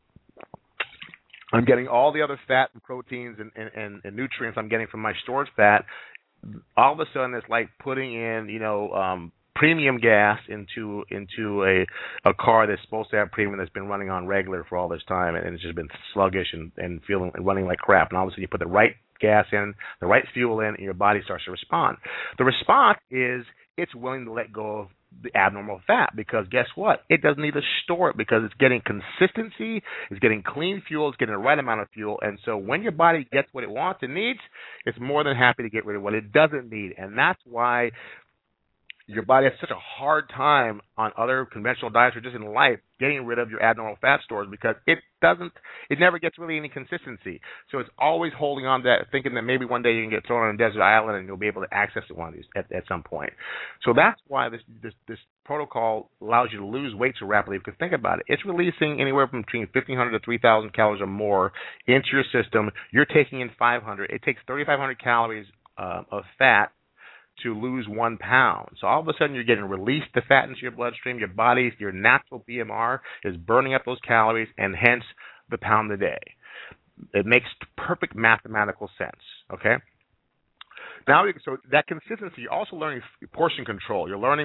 I'm getting all the other fat and proteins and nutrients I'm getting from my stored fat. All of a sudden, it's like putting in, premium gas into a car that's supposed to have premium that's been running on regular for all this time, and it's just been sluggish and running like crap. And all of a sudden, you put the right gas in, the right fuel in, and your body starts to respond. The response is it's willing to let go of the abnormal fat, because guess what? It doesn't need to store it because it's getting consistency, it's getting clean fuel, it's getting the right amount of fuel. And so when your body gets what it wants and needs, it's more than happy to get rid of what it doesn't need. And that's why your body has such a hard time on other conventional diets or just in life getting rid of your abnormal fat stores, because it never gets really any consistency. So it's always holding on to that, thinking that maybe one day you can get thrown on a desert island and you'll be able to access it one of these at some point. So that's why this protocol allows you to lose weight so rapidly, because think about it. It's releasing anywhere from between 1,500 to 3,000 calories or more into your system. You're taking in 500. It takes 3,500 calories of fat to lose 1 pound. So all of a sudden you're getting released the fat into your bloodstream. Your body, your natural BMR is burning up those calories, and hence the pound a day. It makes perfect mathematical sense, okay? Now, so that consistency, you're also learning portion control. You're learning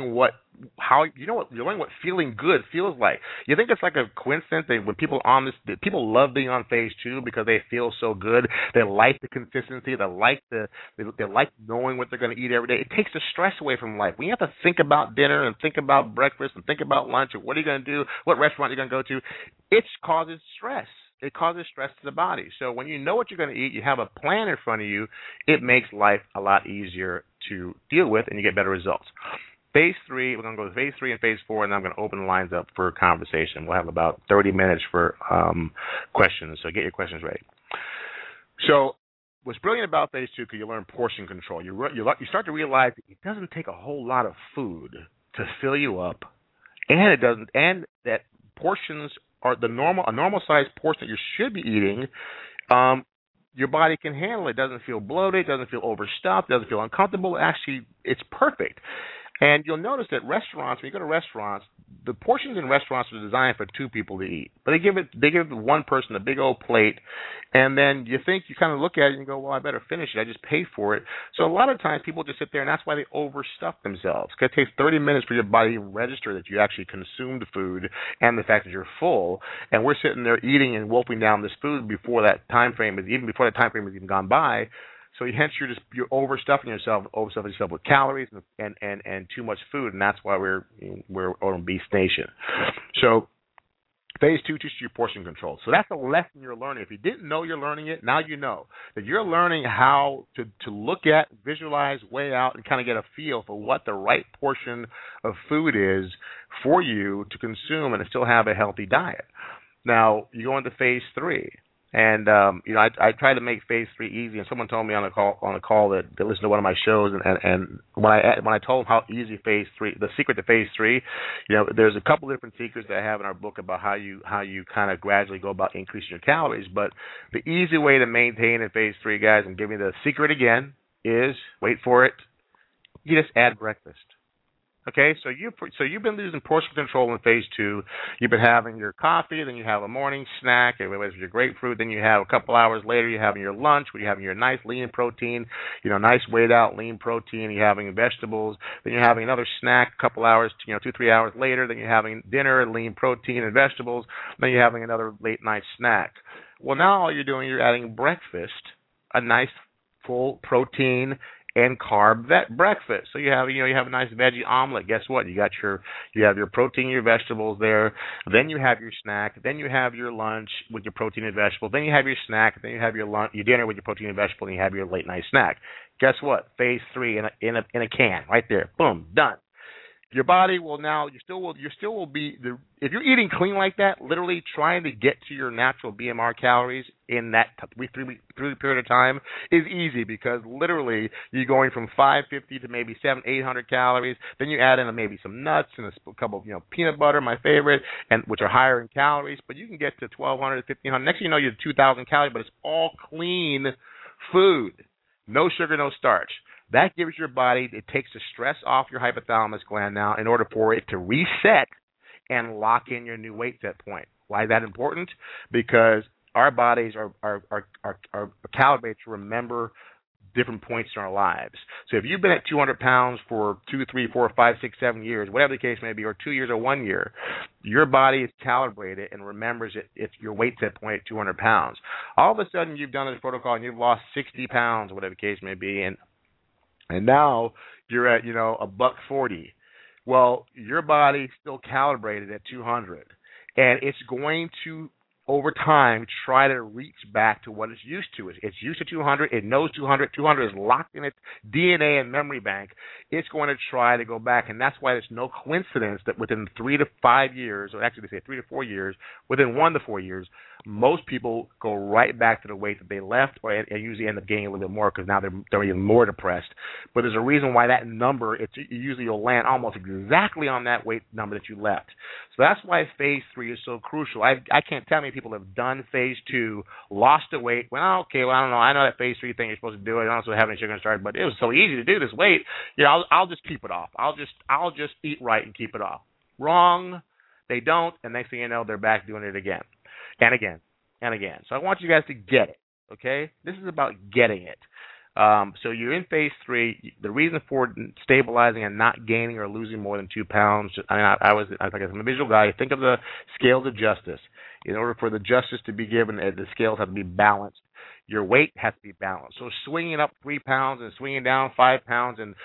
you're learning what feeling good feels like. You think it's like a coincidence that when people are on this, people love being on phase 2 because they feel so good. They like the consistency. They like knowing what they're going to eat every day. It takes the stress away from life. When you have to think about dinner and think about breakfast and think about lunch and what are you going to do, what restaurant you're going to go to, it causes stress. It causes stress to the body. So when you know what you're going to eat, you have a plan in front of you, it makes life a lot easier to deal with, and you get better results. Phase 3, we're going to go to phase 3 and phase 4, and then I'm going to open the lines up for conversation. We'll have about 30 minutes for questions, so get your questions ready. So what's brilliant about phase 2, because you learn portion control. You start to realize that it doesn't take a whole lot of food to fill you up, and that portions are a normal sized portion that you should be eating, your body can handle it. It doesn't feel bloated, it doesn't feel overstuffed, it doesn't feel uncomfortable. Actually, it's perfect. And you'll notice that restaurants, when you go to restaurants, the portions in restaurants are designed for 2 people to eat. But they give one person a big old plate, and then you kind of look at it and go, well, I better finish it. I just paid for it. So a lot of times people just sit there, and that's why they overstuff themselves. Because it takes 30 minutes for your body to register that you actually consumed food and the fact that you're full. And we're sitting there eating and wolfing down this food before that time frame has even gone by. So hence you're overstuffing yourself with calories and too much food, and that's why we're on Beast Nation. So phase 2 teaches you portion control. So that's a lesson you're learning. If you didn't know you're learning it, now you know that you're learning how to look at, visualize, weigh out, and kind of get a feel for what the right portion of food is for you to consume and still have a healthy diet. Now you go into phase 3. And I try to make phase 3 easy. And someone told me on a call that they listened to one of my shows, and when I told them how easy phase 3, the secret to phase 3, there's a couple different secrets that I have in our book about how you kind of gradually go about increasing your calories. But the easy way to maintain in phase 3, guys, and give me the secret again, is, wait for it, you just add breakfast. Okay, so you've been losing portion control in phase 2. You've been having your coffee, then you have a morning snack, with your grapefruit. Then you have a couple hours later, you're having your lunch, where you're having your nice lean protein, nice weighed out lean protein. You're having vegetables. Then you're having another snack a couple hours, 2-3 hours later. Then you're having dinner, lean protein and vegetables. Then you're having another late night snack. Well, now all you're doing, you're adding breakfast, a nice full protein and carb breakfast. So you have a nice veggie omelet. Guess what? You have your protein, your vegetables there. Then you have your snack. Then you have your lunch with your protein and vegetables. Then you have your snack. Then you have your dinner with your protein and vegetable. And you have your late night snack. Guess what? Phase 3 in a can right there. Boom, done. Your body will now, you still will be, if you're eating clean like that, literally trying to get to your natural BMR calories in that 3 period of time is easy, because literally you're going from 550 to maybe 700-800 calories. Then you add in maybe some nuts and a couple of, peanut butter, my favorite, and which are higher in calories, but you can get to 1,200 to 1,500. Next thing you know, you're 2,000 calories, but it's all clean food. No sugar, no starch. That gives your body, it takes the stress off your hypothalamus gland now in order for it to reset and lock in your new weight set point. Why is that important? Because our bodies are calibrated to remember different points in our lives. So if you've been at 200 pounds for 2, 3, 4, 5, 6, 7 years, whatever the case may be, or 2 years or 1 year, your body is calibrated and remembers it's your weight set point at 200 pounds. All of a sudden, you've done this protocol and you've lost 60 pounds, whatever the case may be, and now you're at, $140. Well, your body's still calibrated at 200, and it's going to, over time, try to reach back to what it's used to. It's used to 200. It knows 200. 200 is locked in its DNA and memory bank. It's going to try to go back, and that's why there's no coincidence that within 3 to 5 years, or actually they say 3 to 4 years, within 1 to 4 years, most people go right back to the weight that they left, and usually end up gaining a little bit more because now they're even more depressed. But there's a reason why that number, usually you'll land almost exactly on that weight number that you left. So that's why phase 3 is so crucial. I can't tell how many people have done phase 2, lost the weight, I don't know. I know that phase 3 thing you're supposed to do it. I don't supposed to have any sugar and starch, but it was so easy to do this weight. I'll just keep it off. I'll just eat right and keep it off. Wrong. They don't, and next thing you know, they're back doing it again. And again, and again. So I want you guys to get it, okay? This is about getting it. So you're in phase 3. The reason for stabilizing and not gaining or losing more than 2 pounds, I'm a visual guy. Think of the scales of justice. In order for the justice to be given, the scales have to be balanced. Your weight has to be balanced. So swinging up 3 pounds and swinging down 5 pounds, and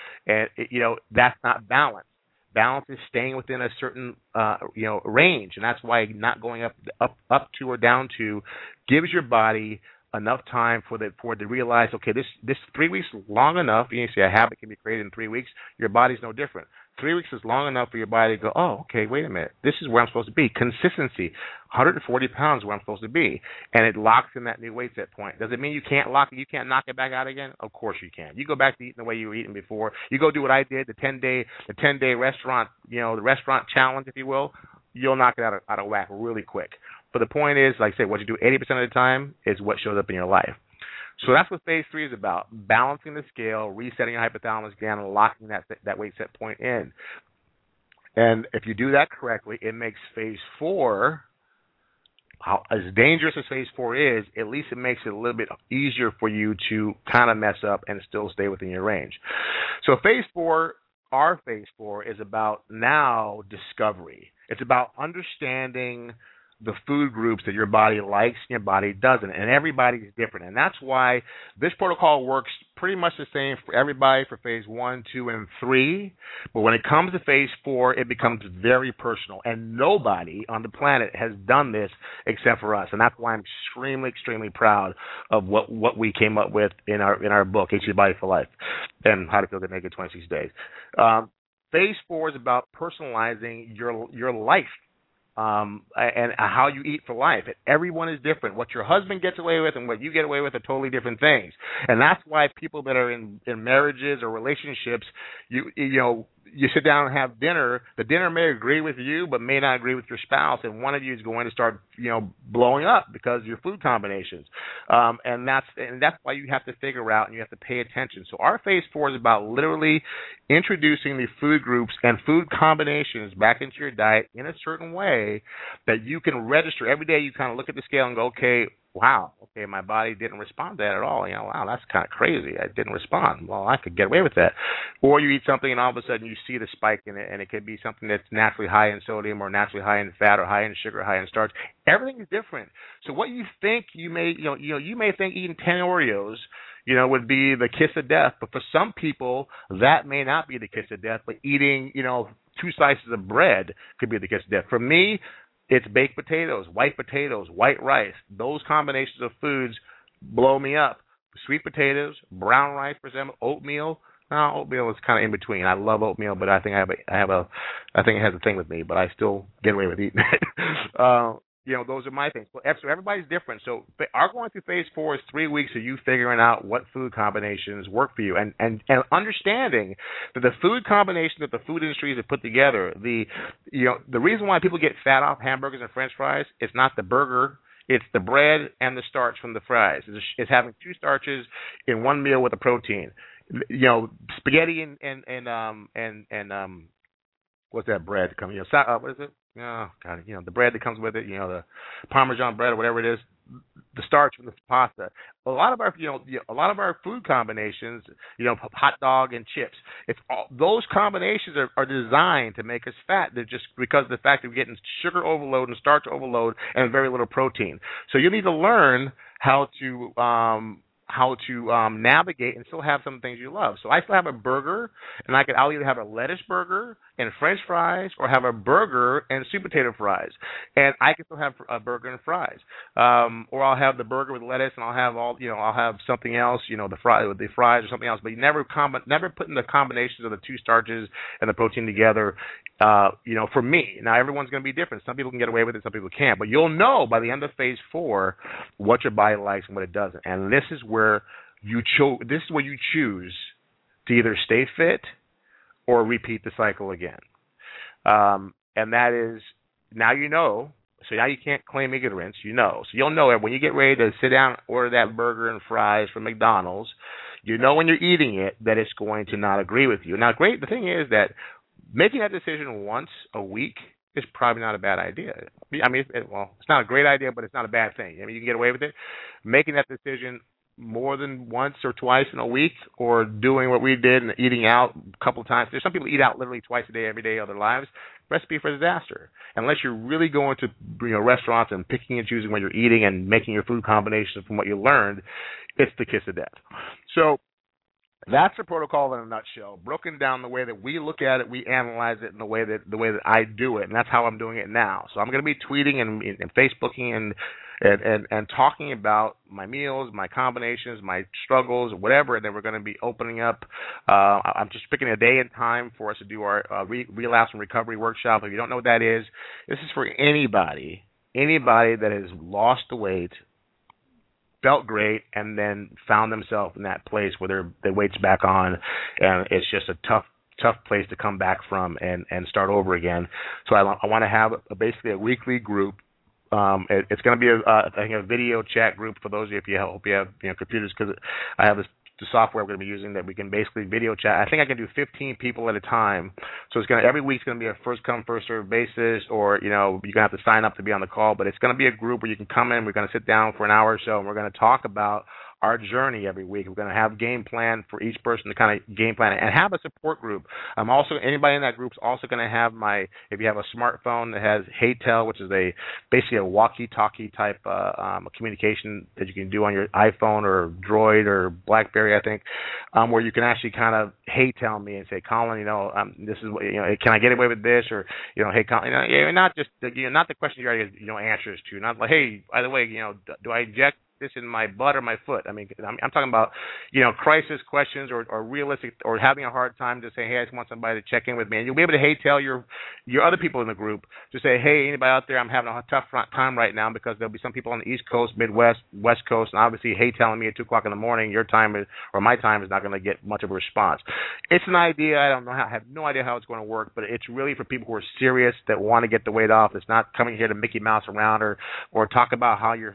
that's not balance. Balance is staying within a certain range, and that's why not going up to or down to gives your body enough time for it to realize, okay, this 3 weeks is long enough. You say a habit can be created in 3 weeks. Your body's no different. 3 weeks is long enough for your body to go, oh, okay, wait a minute. This is where I'm supposed to be. Consistency. 140 pounds is where I'm supposed to be. And it locks in that new weight set point. Does it mean you can't knock it back out again? Of course you can. You go back to eating the way you were eating before. You go do what I did, the 10-day restaurant, the restaurant challenge, if you will. You'll knock it out of whack really quick. But the point is, like I said, what you do 80% of the time is what shows up in your life. So that's what phase 3 is about, balancing the scale, resetting your hypothalamus gland, and locking that weight set point in. And if you do that correctly, it makes phase 4, as dangerous as phase 4 is, at least it makes it a little bit easier for you to kind of mess up and still stay within your range. So our phase 4 is about now discovery. It's about understanding the food groups that your body likes and your body doesn't, and everybody's different. And that's why this protocol works pretty much the same for everybody for phase 1, 2, and 3. But when it comes to phase 4, it becomes very personal, and nobody on the planet has done this except for us. And that's why I'm extremely, extremely proud of what we came up with in our book, HD Body for Life, and How to Feel Good Naked 26 Days. Phase 4 is about personalizing your life. And how you eat for life. Everyone is different. What your husband gets away with and what you get away with are totally different things. And that's why people that are in marriages or relationships, you sit down and have dinner. The dinner may agree with you, but may not agree with your spouse, and one of you is going to start, blowing up because of your food combinations. And that's why you have to figure out and you have to pay attention. So our phase 4 is about literally introducing the food groups and food combinations back into your diet in a certain way that you can register every day. You kind of look at the scale and go, okay, wow, okay, my body didn't respond to that at all. Wow, that's kind of crazy. I didn't respond. Well, I could get away with that. Or you eat something and all of a sudden you see the spike in it, and it could be something that's naturally high in sodium or naturally high in fat or high in sugar, high in starch. Everything is different. So what you think you may, you may think eating 10 Oreos, would be the kiss of death, but for some people that may not be the kiss of death. But eating, 2 slices of bread could be the kiss of death. For me, it's baked potatoes, white rice. Those combinations of foods blow me up. Sweet potatoes, brown rice, for example, oatmeal. No, oatmeal is kind of in between. I love oatmeal, but I think I think it has a thing with me. But I still get away with eating it. Those are my things. So everybody's different. So our going through phase 4 is 3 weeks of you figuring out what food combinations work for you, and understanding that the food combination that the food industries have put together, the reason why people get fat off hamburgers and French fries, it's not the burger. It's the bread and the starch from the fries. It's having 2 starches in one meal with a protein. Spaghetti and what's that bread coming? What is it? Oh God, the bread that comes with it. The Parmesan bread or whatever it is. The starch from the pasta. A lot of our food combinations. Hot dog and chips. It's all those combinations are designed to make us fat. They're just because of the fact that we're getting sugar overload and starch overload and very little protein. So you need to learn how to navigate and still have some things you love. So I still have a burger, and I'll either have a lettuce burger and French fries, or have a burger and sweet potato fries. And I can still have a burger and fries, or I'll have the burger with lettuce, and I'll have something else, the fries or something else. But you never putting the combinations of the 2 starches and the protein together. For me, now everyone's going to be different. Some people can get away with it, some people can't. But you'll know by the end of phase 4 what your body likes and what it doesn't. And this is where you choose to either stay fit or repeat the cycle again. And that is, now so now you can't claim ignorance, So you'll know it when you get ready to sit down and order that burger and fries from McDonald's. When you're eating it that it's going to not agree with you. Now, the thing is that making that decision once a week is probably not a bad idea. I mean, it's not a great idea, but it's not a bad thing. I mean, you can get away with it. Making that decision more than once or twice in a week, or doing what we did and eating out a couple of times. There's some people eat out literally twice a day, every day of their lives. Recipe for disaster. Unless you're really going to restaurants and picking and choosing what you're eating and making your food combinations from what you learned, it's the kiss of death. So that's the protocol in a nutshell, broken down the way that we look at it, we analyze it, in the way that I do it, and that's how I'm doing it now. So I'm going to be tweeting and Facebooking and talking about my meals, my combinations, my struggles, whatever, and then we're going to be opening up. I'm just picking a day and time for us to do our relapse and recovery workshop. If you don't know what that is, this is for anybody that has lost the weight, felt great, and then found themselves in that place where their weight's back on, and it's just a tough place to come back from and start over again. So I want to have basically a weekly group. It's going to be a video chat group for those of you if you have computers, because I have the software we're going to be using that we can basically video chat. I think I can do 15 people at a time. So every week's going to be a first come first serve basis, or you're going to have to sign up to be on the call. But it's going to be a group where you can come in. We're going to sit down for an hour or so, and we're going to talk about our journey every week. We're going to have game plan for each person to kind of game plan it, and have a support group. Anybody in that group is also going to have if you have a smartphone that has HeyTell, which is basically a walkie-talkie type communication that you can do on your iPhone or Droid or BlackBerry, I think, where you can actually kind of HeyTell me and say, Colin, this is what, can I get away with this, or hey, Colin, not just not the question you already answers to, not like, hey, by the way, do I inject this in my butt or my foot? I mean, I'm talking about, crisis questions or realistic, or having a hard time to say, hey, I just want somebody to check in with me. And you'll be able to tell your other people in the group to say, hey, anybody out there, I'm having a tough time right now, because there'll be some people on the East Coast, Midwest, West Coast, and obviously, telling me at 2 o'clock in the morning, your time or my time is not going to get much of a response. It's an idea. I have no idea how it's going to work, but it's really for people who are serious, that want to get the weight off. It's not coming here to Mickey Mouse around or talk about how you're,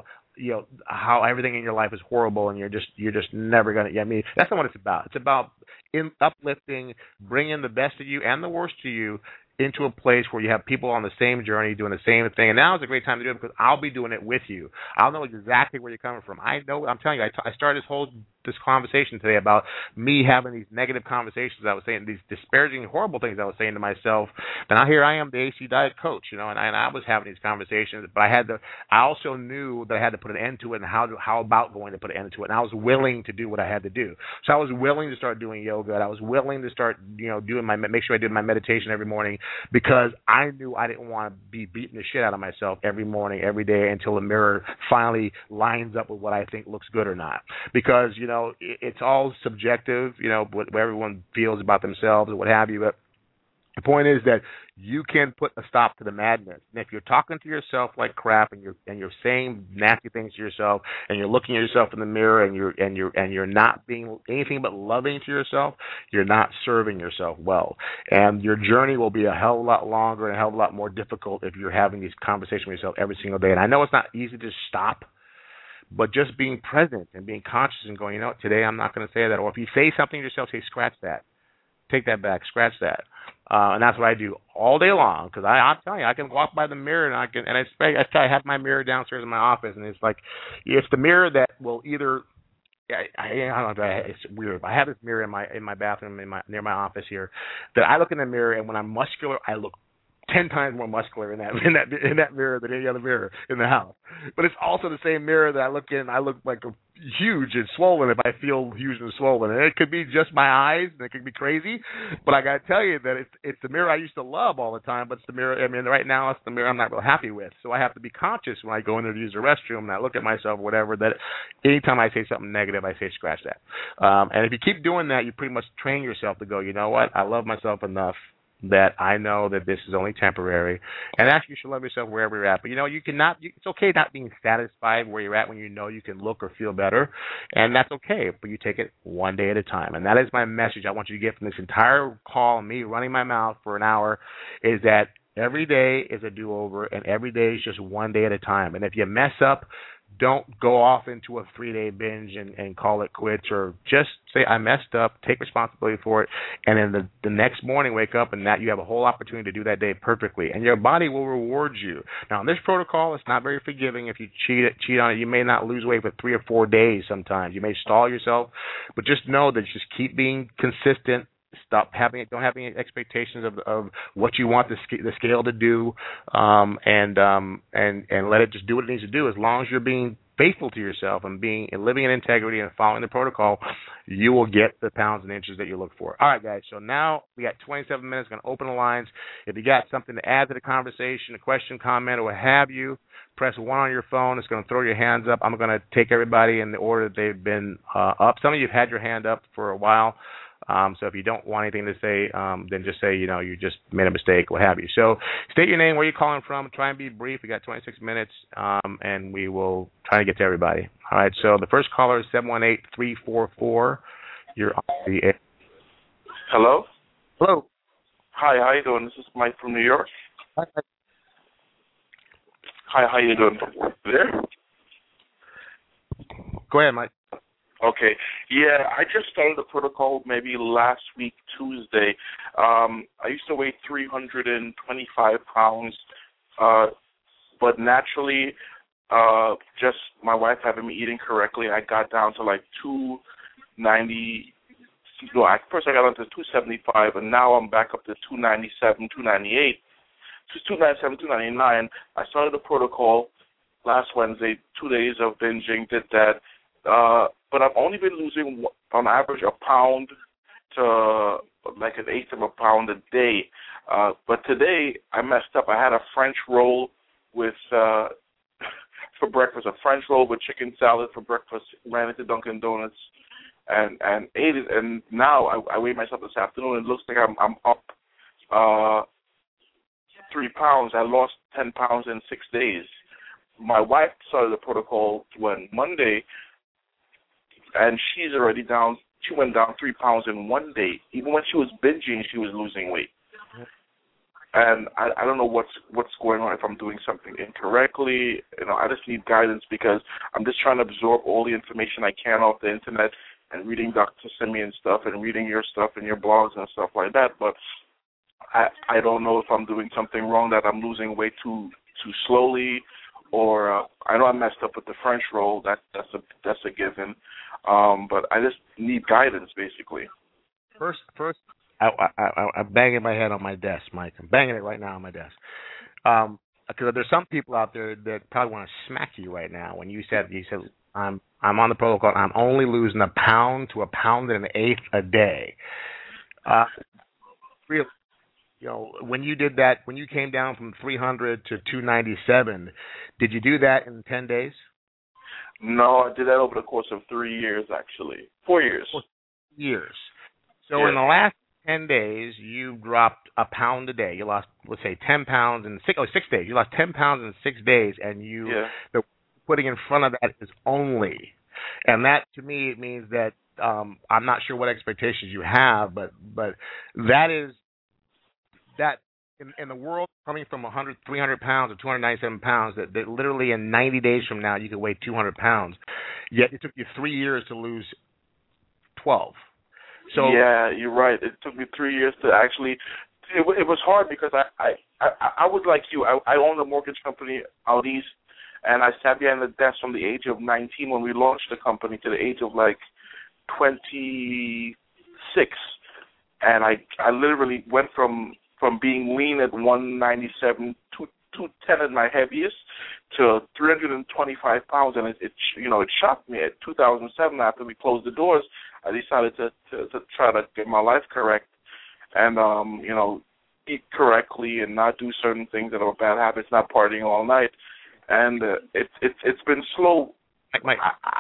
how everything in your life is horrible and you're just never going to. I mean, that's not what it's about. It's about uplifting, bringing the best of you and the worst of you into a place where you have people on the same journey doing the same thing. And now is a great time to do it because I'll be doing it with you. I'll know exactly where you're coming from. I know. I'm telling you, I started this conversation today about me having these negative conversations I was saying, these disparaging, horrible things I was saying to myself. And now here I am, the AC Diet Coach, and I was having these conversations, but I also knew that I had to put an end to it, and how about going to put an end to it. And I was willing to do what I had to do. So I was willing to start doing yoga. And I was willing to start, make sure I did my meditation every morning because I knew I didn't want to be beating the shit out of myself every morning, every day until the mirror finally lines up with what I think looks good or not. Because, it's all subjective, what everyone feels about themselves or what have you. But the point is that you can put a stop to the madness. And if you're talking to yourself like crap and you're saying nasty things to yourself and you're looking at yourself in the mirror and you're not being anything but loving to yourself, you're not serving yourself well. And your journey will be a hell of a lot longer and a hell of a lot more difficult if you're having these conversations with yourself every single day. And I know it's not easy to stop, but just being present and being conscious and going, today I'm not going to say that. Or if you say something to yourself, say, scratch that. Take that back. Scratch that. And that's what I do all day long because I'm telling you, I can walk by the mirror I have my mirror downstairs in my office, and it's like it's the mirror that will either I don't know, it's weird. I have this mirror in my bathroom near my office here that I look in the mirror, and when I'm muscular, I look 10 times more muscular in that mirror than any other mirror in the house. But it's also the same mirror that I look in. I look like huge and swollen if I feel huge and swollen. And it could be just my eyes, and it could be crazy. But I got to tell you that it's the mirror I used to love all the time. But it's the mirror. I mean, right now it's the mirror I'm not real happy with. So I have to be conscious when I go in there to use the restroom and I look at myself or whatever. That anytime I say something negative, I say scratch that. And if you keep doing that, you pretty much train yourself to go, you know what? I love myself enough that I know that this is only temporary, and actually you should love yourself wherever you're at. But it's okay not being satisfied where you're at when you know you can look or feel better, and that's okay. But you take it one day at a time, and that is my message I want you to get from this entire call, me running my mouth for an hour, is that every day is a do-over, and every day is just one day at a time. And if you mess up, don't go off into a 3-day binge and call it quits, or just say, I messed up, take responsibility for it, and then the next morning wake up and that you have a whole opportunity to do that day perfectly, and your body will reward you. Now, in this protocol, it's not very forgiving. If you cheat on it, you may not lose weight for 3 or 4 days sometimes. You may stall yourself, but just know that just keep being consistent. Don't have any expectations of what you want the scale to do, and let it just do what it needs to do. As long as you're being faithful to yourself and living in integrity and following the protocol, you will get the pounds and inches that you look for. All right, guys. So now we got 27 minutes. Going to open the lines. If you got something to add to the conversation, a question, comment, or what have you, press 1 on your phone. It's going to throw your hands up. I'm going to take everybody in the order that they've been up. Some of you have had your hand up for a while. So if you don't want anything to say, then just say, you just made a mistake, what have you. So state your name, where you're calling from. Try and be brief. We got 26 minutes, and we will try to get to everybody. All right, so the first caller is 718-344. You're on the air. Hello? Hello. Hi, how you doing? This is Mike from New York. Hi. Hi, how you doing? There? Go ahead, Mike. Okay. Yeah, I just started the protocol maybe last week, Tuesday. I used to weigh 325 pounds, but naturally, just my wife having me eating correctly, I got down to like 290. No, first I got down to 275, and now I'm back up to 297, 298. 297, 299. I started the protocol last Wednesday, 2 days of binging, did that. But I've only been losing, on average, a pound to like an eighth of a pound a day. But today I messed up. I had a French roll with for breakfast, a French roll with chicken salad for breakfast. Ran into Dunkin' Donuts and ate it. And now I weighed myself this afternoon. And it looks like I'm up 3 pounds. I lost 10 pounds in 6 days. My wife started the protocol Monday. And she's already down. She went down 3 pounds in 1 day. Even when she was binging, she was losing weight. And I don't know what's going on, if I'm doing something incorrectly. I just need guidance because I'm just trying to absorb all the information I can off the internet and reading Dr. Simeon stuff and reading your stuff and your blogs and stuff like that. But I don't know if I'm doing something wrong, that I'm losing weight too slowly, or I know I messed up with the French roll. That's a given. But I just need guidance, basically. First, I'm banging my head on my desk, Mike. I'm banging it right now on my desk. Because there's some people out there that probably want to smack you right now when you said I'm on the protocol. I'm only losing a pound to a pound and an eighth a day. Really, when you did that, when you came down from 300 to 297, did you do that in 10 days? No, I did that over the course of 3 years, actually. 4 years. 4 years. So in the last 10 days, you dropped a pound a day. You lost, let's say, 10 pounds in 6 days. You lost 10 pounds in 6 days, and the putting in front of that is only. And that, to me, it means that I'm not sure what expectations you have, but that is that in the world coming from 300 pounds to 297 pounds, that literally in 90 days from now you could weigh 200 pounds. Yet it took you 3 years to lose 12. So yeah, you're right. It took me 3 years to actually. It was hard because I was like you. I owned a mortgage company out east, and I sat behind the desk from the age of 19 when we launched the company to the age of like 26, and I literally went from being lean at 197 to 210 at my heaviest to 325 pounds, and it shocked me. At 2007, after we closed the doors, I decided to try to get my life correct, and eat correctly and not do certain things that are bad habits, not partying all night, and it's been slow. Mike,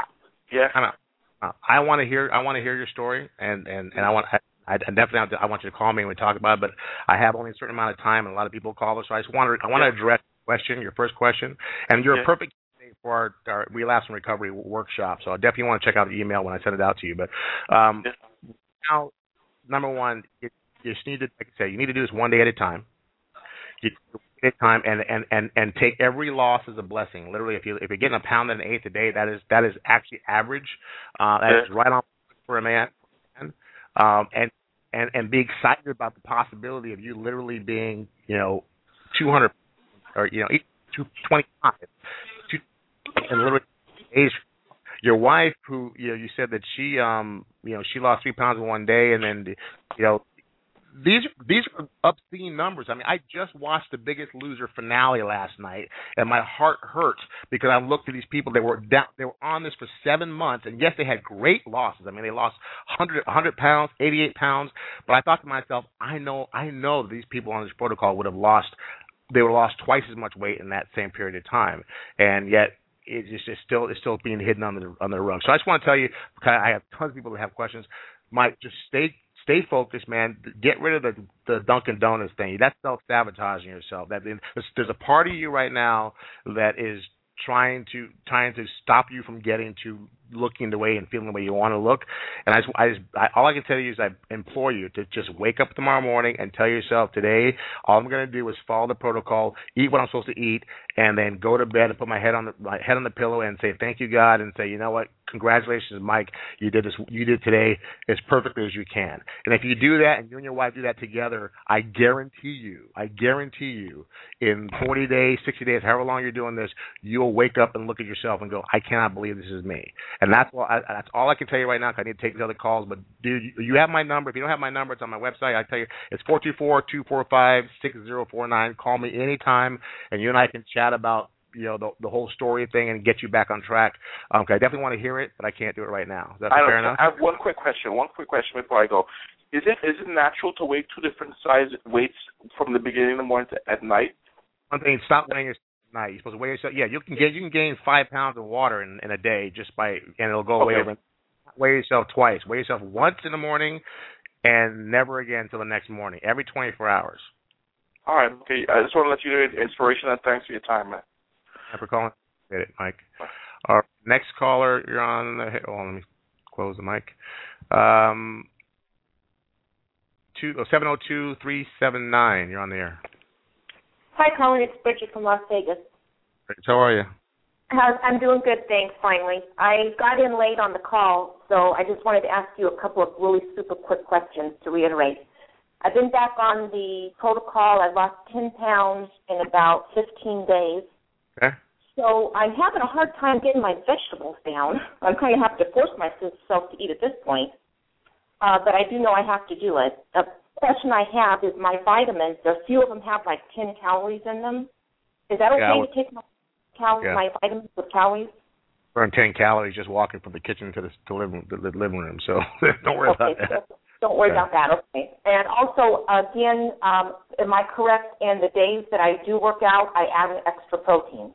I want to hear your story, and I definitely want you to call me and we talk about it, but I have only a certain amount of time, and a lot of people call us, so I want to address your first question, and you're a perfect candidate for our relapse and recovery workshop, so I definitely want to check out the email when I send it out to you. But now, number one, you just need to, like I say, you need to do this one day at a time. And take every loss as a blessing. Literally, if you're getting a pound and an eighth a day, that is actually average. That is right on for a man. And be excited about the possibility of you literally being 200 or 225, and literally age. Your wife, who you said that she she lost 3 pounds in one day, and then These are obscene numbers. I mean, I just watched The Biggest Loser finale last night, and my heart hurts because I looked at these people. They were on this for 7 months, and yes, they had great losses. I mean, they lost 100 pounds, 88 pounds. But I thought to myself, I know that these people on this protocol would have lost twice as much weight in that same period of time, and yet it's still being hidden under the rug. So I just want to tell you, because I have tons of people that have questions. Mike, just stay focused, man. Get rid of the Dunkin' Donuts thing. That's self-sabotaging yourself. There's a part of you right now that is trying to stop you from getting to looking the way and feeling the way you want to look. And all I can tell you is I implore you to just wake up tomorrow morning and tell yourself, today, all I'm going to do is follow the protocol, eat what I'm supposed to eat, and then go to bed and put my head on the pillow and say, thank you, God, and say, you know what? Congratulations, Mike. You did this. You did today as perfectly as you can. And if you do that, and you and your wife do that together, I guarantee you, in 40 days, 60 days, however long you're doing this, you'll wake up and look at yourself and go, I cannot believe this is me. And that's all I can tell you right now, because I need to take the other calls. But, dude, you have my number. If you don't have my number, it's on my website. I tell you, it's 424-245-6049. Call me anytime, and you and I can chat about the whole story thing and get you back on track. I definitely want to hear it, but I can't do it right now. Is that fair enough? I have one quick question before I go. Is it natural to weigh two different size weights from the beginning of the morning to at night? One thing, stop weighing yourself at night. You're supposed to weigh yourself. Yeah, you can gain 5 pounds of water in a day and it'll go away over. Weigh yourself twice. Weigh yourself once in the morning and never again until the next morning. Every 24 hours. All right. Okay. I just want to let you know inspiration, and thanks for your time, man. Thanks for calling. Get it, Mike. All right, next caller, you're on the. Let me close the mic. 702-379. You're on the air. Hi, Colin. It's Bridget from Las Vegas. How are you? I'm doing good, thanks, finally. I got in late on the call, so I just wanted to ask you a couple of really super quick questions to reiterate. I've been back on the protocol. I lost 10 pounds in about 15 days. Okay. So I'm having a hard time getting my vegetables down. I'm kind of have to force myself to eat at this point. But I do know I have to do it. The question I have is my vitamins. A few of them have like 10 calories in them. Is that okay to take my vitamins with calories? Burn 10 calories just walking from the kitchen to the living room. So don't worry about that. Don't worry about that. Okay. And also, again, am I correct in the days that I do work out, I add an extra protein?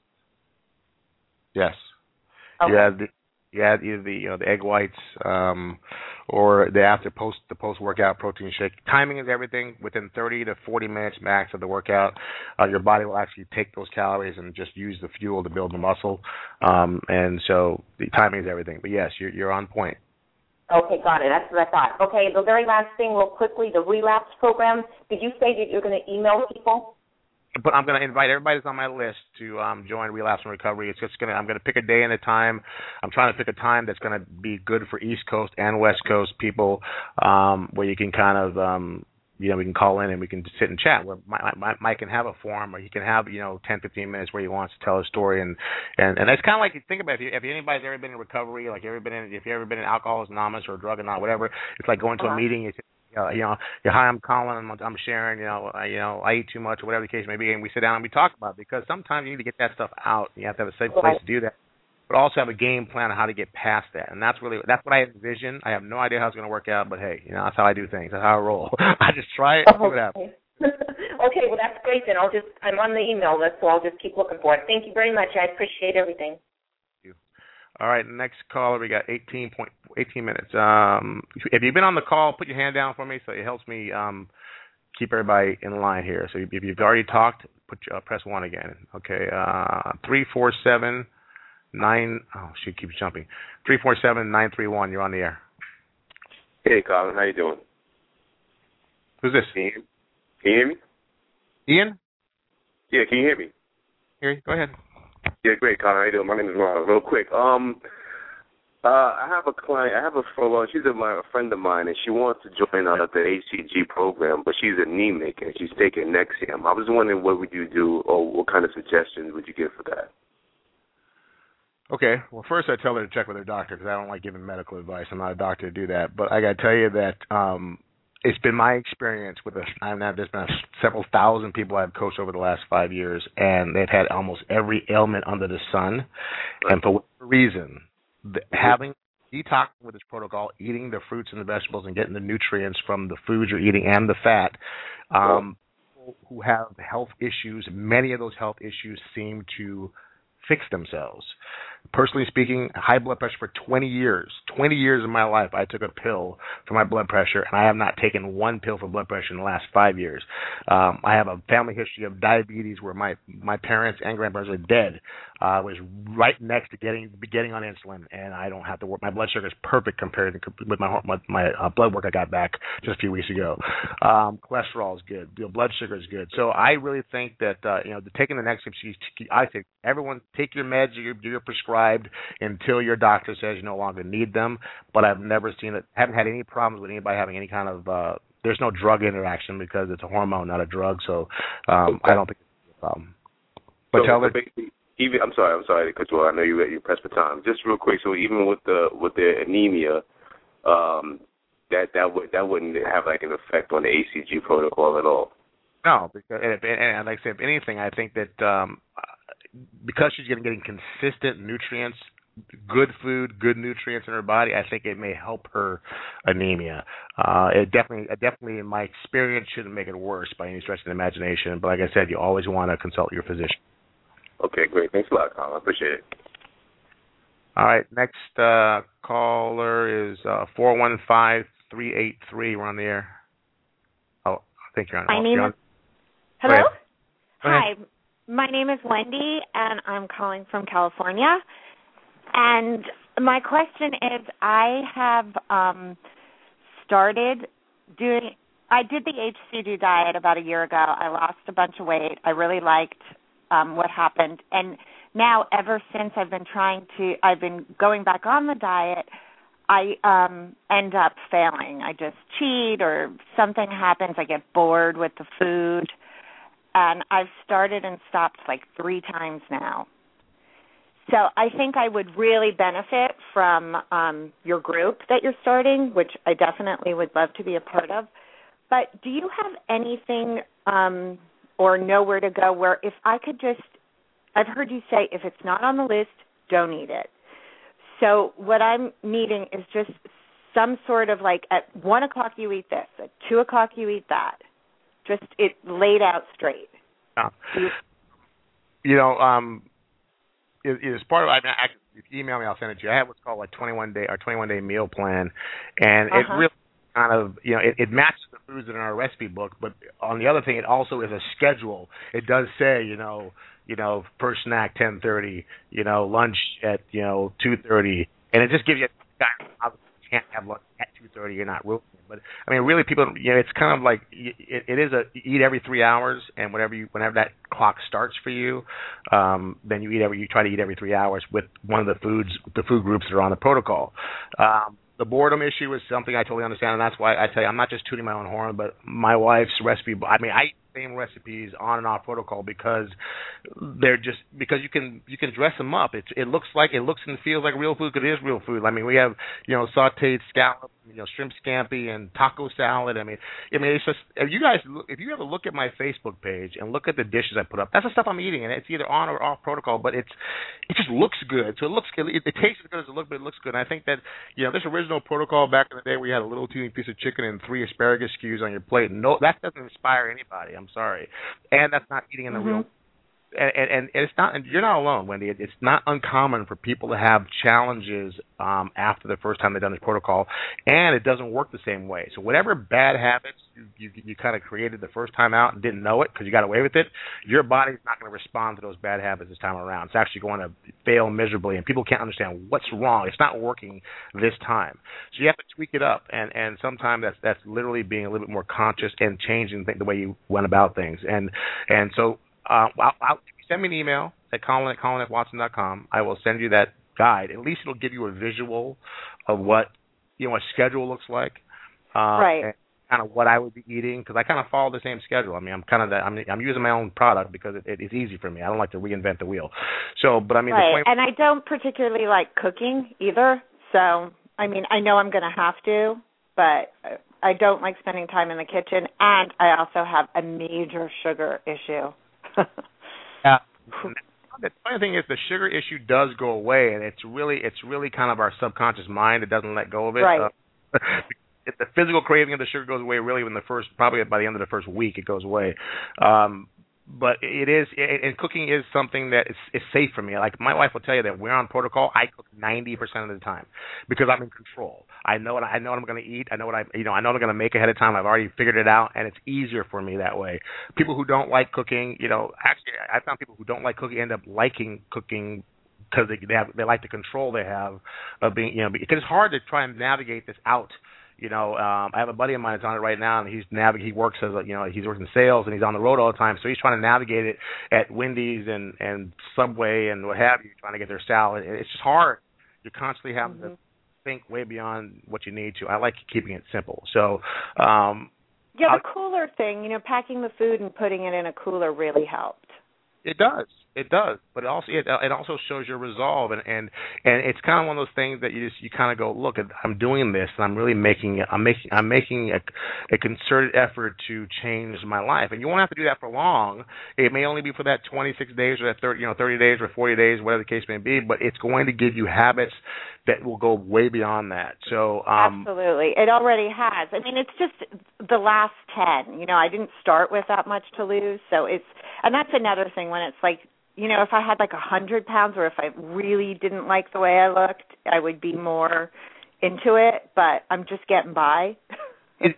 Yes. Okay. You add either the egg whites or the post workout protein shake. Timing is everything. Within 30 to 40 minutes max of the workout, your body will actually take those calories and just use the fuel to build the muscle. And so the timing is everything. But yes, you're on point. Okay, got it. That's what I thought. Okay, the very last thing, real quickly, the relapse program. Did you say that you're going to email people? But I'm going to invite everybody that's on my list to join Relapse and Recovery. I'm going to pick a day and a time. I'm trying to pick a time that's going to be good for East Coast and West Coast people, where you can kind of, we can call in and we can sit and chat. Where Mike can have a forum, or he can have 10, 15 minutes where he wants to tell a story, and it's kind of like, you think about it, if anybody's ever been in recovery, like if you've ever been in Alcoholics Anonymous or Drug Anonymous, whatever, it's like going to a meeting. You say, hi, I'm Colin, I'm Sharon, I eat too much, or whatever the case may be, and we sit down and we talk about it, because sometimes you need to get that stuff out. You have to have a safe place to do that, but also have a game plan on how to get past that, and that's what I envision. I have no idea how it's going to work out, but hey, that's how I do things. That's how I roll. I just try it and see what happens. Okay, well, that's great then. I'm on the email list, so I'll just keep looking for it. Thank you very much. I appreciate everything. All right, next caller, we got 18 minutes. If you've been on the call, put your hand down for me, so it helps me keep everybody in line here. So if you've already talked, press 1 again. Okay, 347-9. Oh, she keeps jumping. 347-931. You're on the air. Hey, Colin, how you doing? Who's this? Can you hear me? Ian? Yeah, can you hear me? Here, go ahead. Yeah, great, Colin. How you doing? My name is Ronald. Real quick, I have a client. She's a friend of mine, and she wants to join the HCG program, but she's anemic and she's taking Nexium. I was wondering, what would you do, or what kind of suggestions would you give for that? Okay. Well, first I tell her to check with her doctor, because I don't like giving medical advice. I'm not a doctor to do that. But I got to tell you that it's been my experience with there's been several thousand people I've coached over the last 5 years, and they've had almost every ailment under the sun. Right. And for whatever reason, having detoxing with this protocol, eating the fruits and the vegetables and getting the nutrients from the foods you're eating and the fat, people who have health issues, many of those health issues seem to fix themselves. Personally speaking, high blood pressure for 20 years. 20 years of my life, I took a pill for my blood pressure, and I have not taken one pill for blood pressure in the last 5 years. I have a family history of diabetes where my parents and grandparents are dead. I was right next to getting on insulin, and I don't have to work. My blood sugar is perfect compared to with my blood work I got back just a few weeks ago. Cholesterol is good. Blood sugar is good. So I really think that taking the next step, I think everyone take your meds you're prescribed until your doctor says you no longer need them. But I've never seen it. Haven't had any problems with anybody having any kind of. There's no drug interaction because it's a hormone, not a drug. So I don't think it's a problem. But tell her. I'm sorry to cut you off. I know you're pressed for time. Just real quick. So even with the anemia, that wouldn't have like an effect on the HCG protocol at all. No, because and like I said, if anything, I think that because she's getting consistent nutrients, good food, good nutrients in her body, I think it may help her anemia. It definitely, in my experience, shouldn't make it worse by any stretch of the imagination. But like I said, you always want to consult your physician. Okay, great. Thanks a lot, Colin. I appreciate it. All right, next caller is 415-383. We're on the air. Oh, I think you're on. Hello? Hi, my name is Wendy, and I'm calling from California. And my question is, I have I did the HCG diet about a year ago. I lost a bunch of weight. I really liked what happened. And now, ever since I've been going back on the diet, I end up failing. I just cheat or something happens. I get bored with the food. And I've started and stopped like 3 times now. So I think I would really benefit from your group that you're starting, which I definitely would love to be a part of. But do you have anything or know where to go where if I could just, I've heard you say if it's not on the list, don't eat it. So what I'm needing is just some sort of like at 1 o'clock you eat this, at 2 o'clock you eat that. Just it laid out straight. Yeah. As part of, if you email me, I'll send it to you. I have what's called like 21-day meal plan, and it really kind of, it matches the foods that are in our recipe book. But on the other thing, it also is a schedule. It does say, first snack 10:30, lunch at 2:30, and it just gives you obviously you can't have lunch at 2:30. You're not ruining it. But I mean, really, people, it's kind of like it is eat every 3 hours, and whenever that clock starts for you, then you try to eat every 3 hours with one of the food groups that are on the protocol. The boredom issue is something I totally understand, and that's why I tell you I'm not just tooting my own horn, but my wife's recipe. I mean, I eat the same recipes on and off protocol because because you can dress them up. It looks and feels like real food because it is real food. I mean, we have sautéed scallops, shrimp scampi, and taco salad. I mean, it's just if you ever look at my Facebook page and look at the dishes I put up, that's the stuff I'm eating, and it's either on or off protocol, but it just looks good. So it tastes as good as it looks, but it looks good. And I think that this original protocol back in the day where you had a little teeny piece of chicken and 3 asparagus skews on your plate. No, that doesn't inspire anybody. I'm sorry, and that's not eating in the real. And it's not. And you're not alone, Wendy. It's not uncommon for people to have challenges after the first time they've done this protocol, and it doesn't work the same way. So whatever bad habits you kind of created the first time out and didn't know it because you got away with it, your body's not going to respond to those bad habits this time around. It's actually going to fail miserably, and people can't understand what's wrong. It's not working this time. So you have to tweak it up, and sometimes that's literally being a little bit more conscious and changing the way you went about things. And so. If you send me an email at Colin@watson.com, I will send you that guide. At least it'll give you a visual of what a schedule looks like, right? And kind of what I would be eating because I kind of follow the same schedule. I mean, I'm using my own product because it's easy for me. I don't like to reinvent the wheel. So, but I mean, right. And I don't particularly like cooking either. So, I mean, I know I'm going to have to, but I don't like spending time in the kitchen, and I also have a major sugar issue. Yeah. The funny thing is the sugar issue does go away, and it's really kind of our subconscious mind that doesn't let go of it. Right. If the physical craving of the sugar goes away, really probably by the end of the first week it goes away. But it is, and cooking is something that is safe for me. Like my wife will tell you that we're on protocol. I cook 90% of the time because I'm in control. I know what I'm going to eat. I know what I know I'm going to make ahead of time. I've already figured it out, and it's easier for me that way. People who don't like cooking, actually, I found people who don't like cooking end up liking cooking because they like the control they have of being, because it's hard to try and navigate this out. I have a buddy of mine that's on it right now, and he works as he's working sales, and he's on the road all the time. So he's trying to navigate it at Wendy's and Subway and what have you, trying to get their salad. It's just hard. You're constantly having to think way beyond what you need to. I like keeping it simple. So, the cooler thing, packing the food and putting it in a cooler really helped. It does, but it also shows your resolve, and it's kind of one of those things that you kind of go, look, I'm doing this, and I'm really making a concerted effort to change my life, and you won't have to do that for long. It may only be for that 26 days or that 30 days or 40 days, whatever the case may be, but it's going to give you habits that will go way beyond that. So absolutely, it already has. I mean, it's just the last 10. I didn't start with that much to lose, and that's another thing when it's like, if I had like 100 pounds or if I really didn't like the way I looked, I would be more into it, but I'm just getting by. I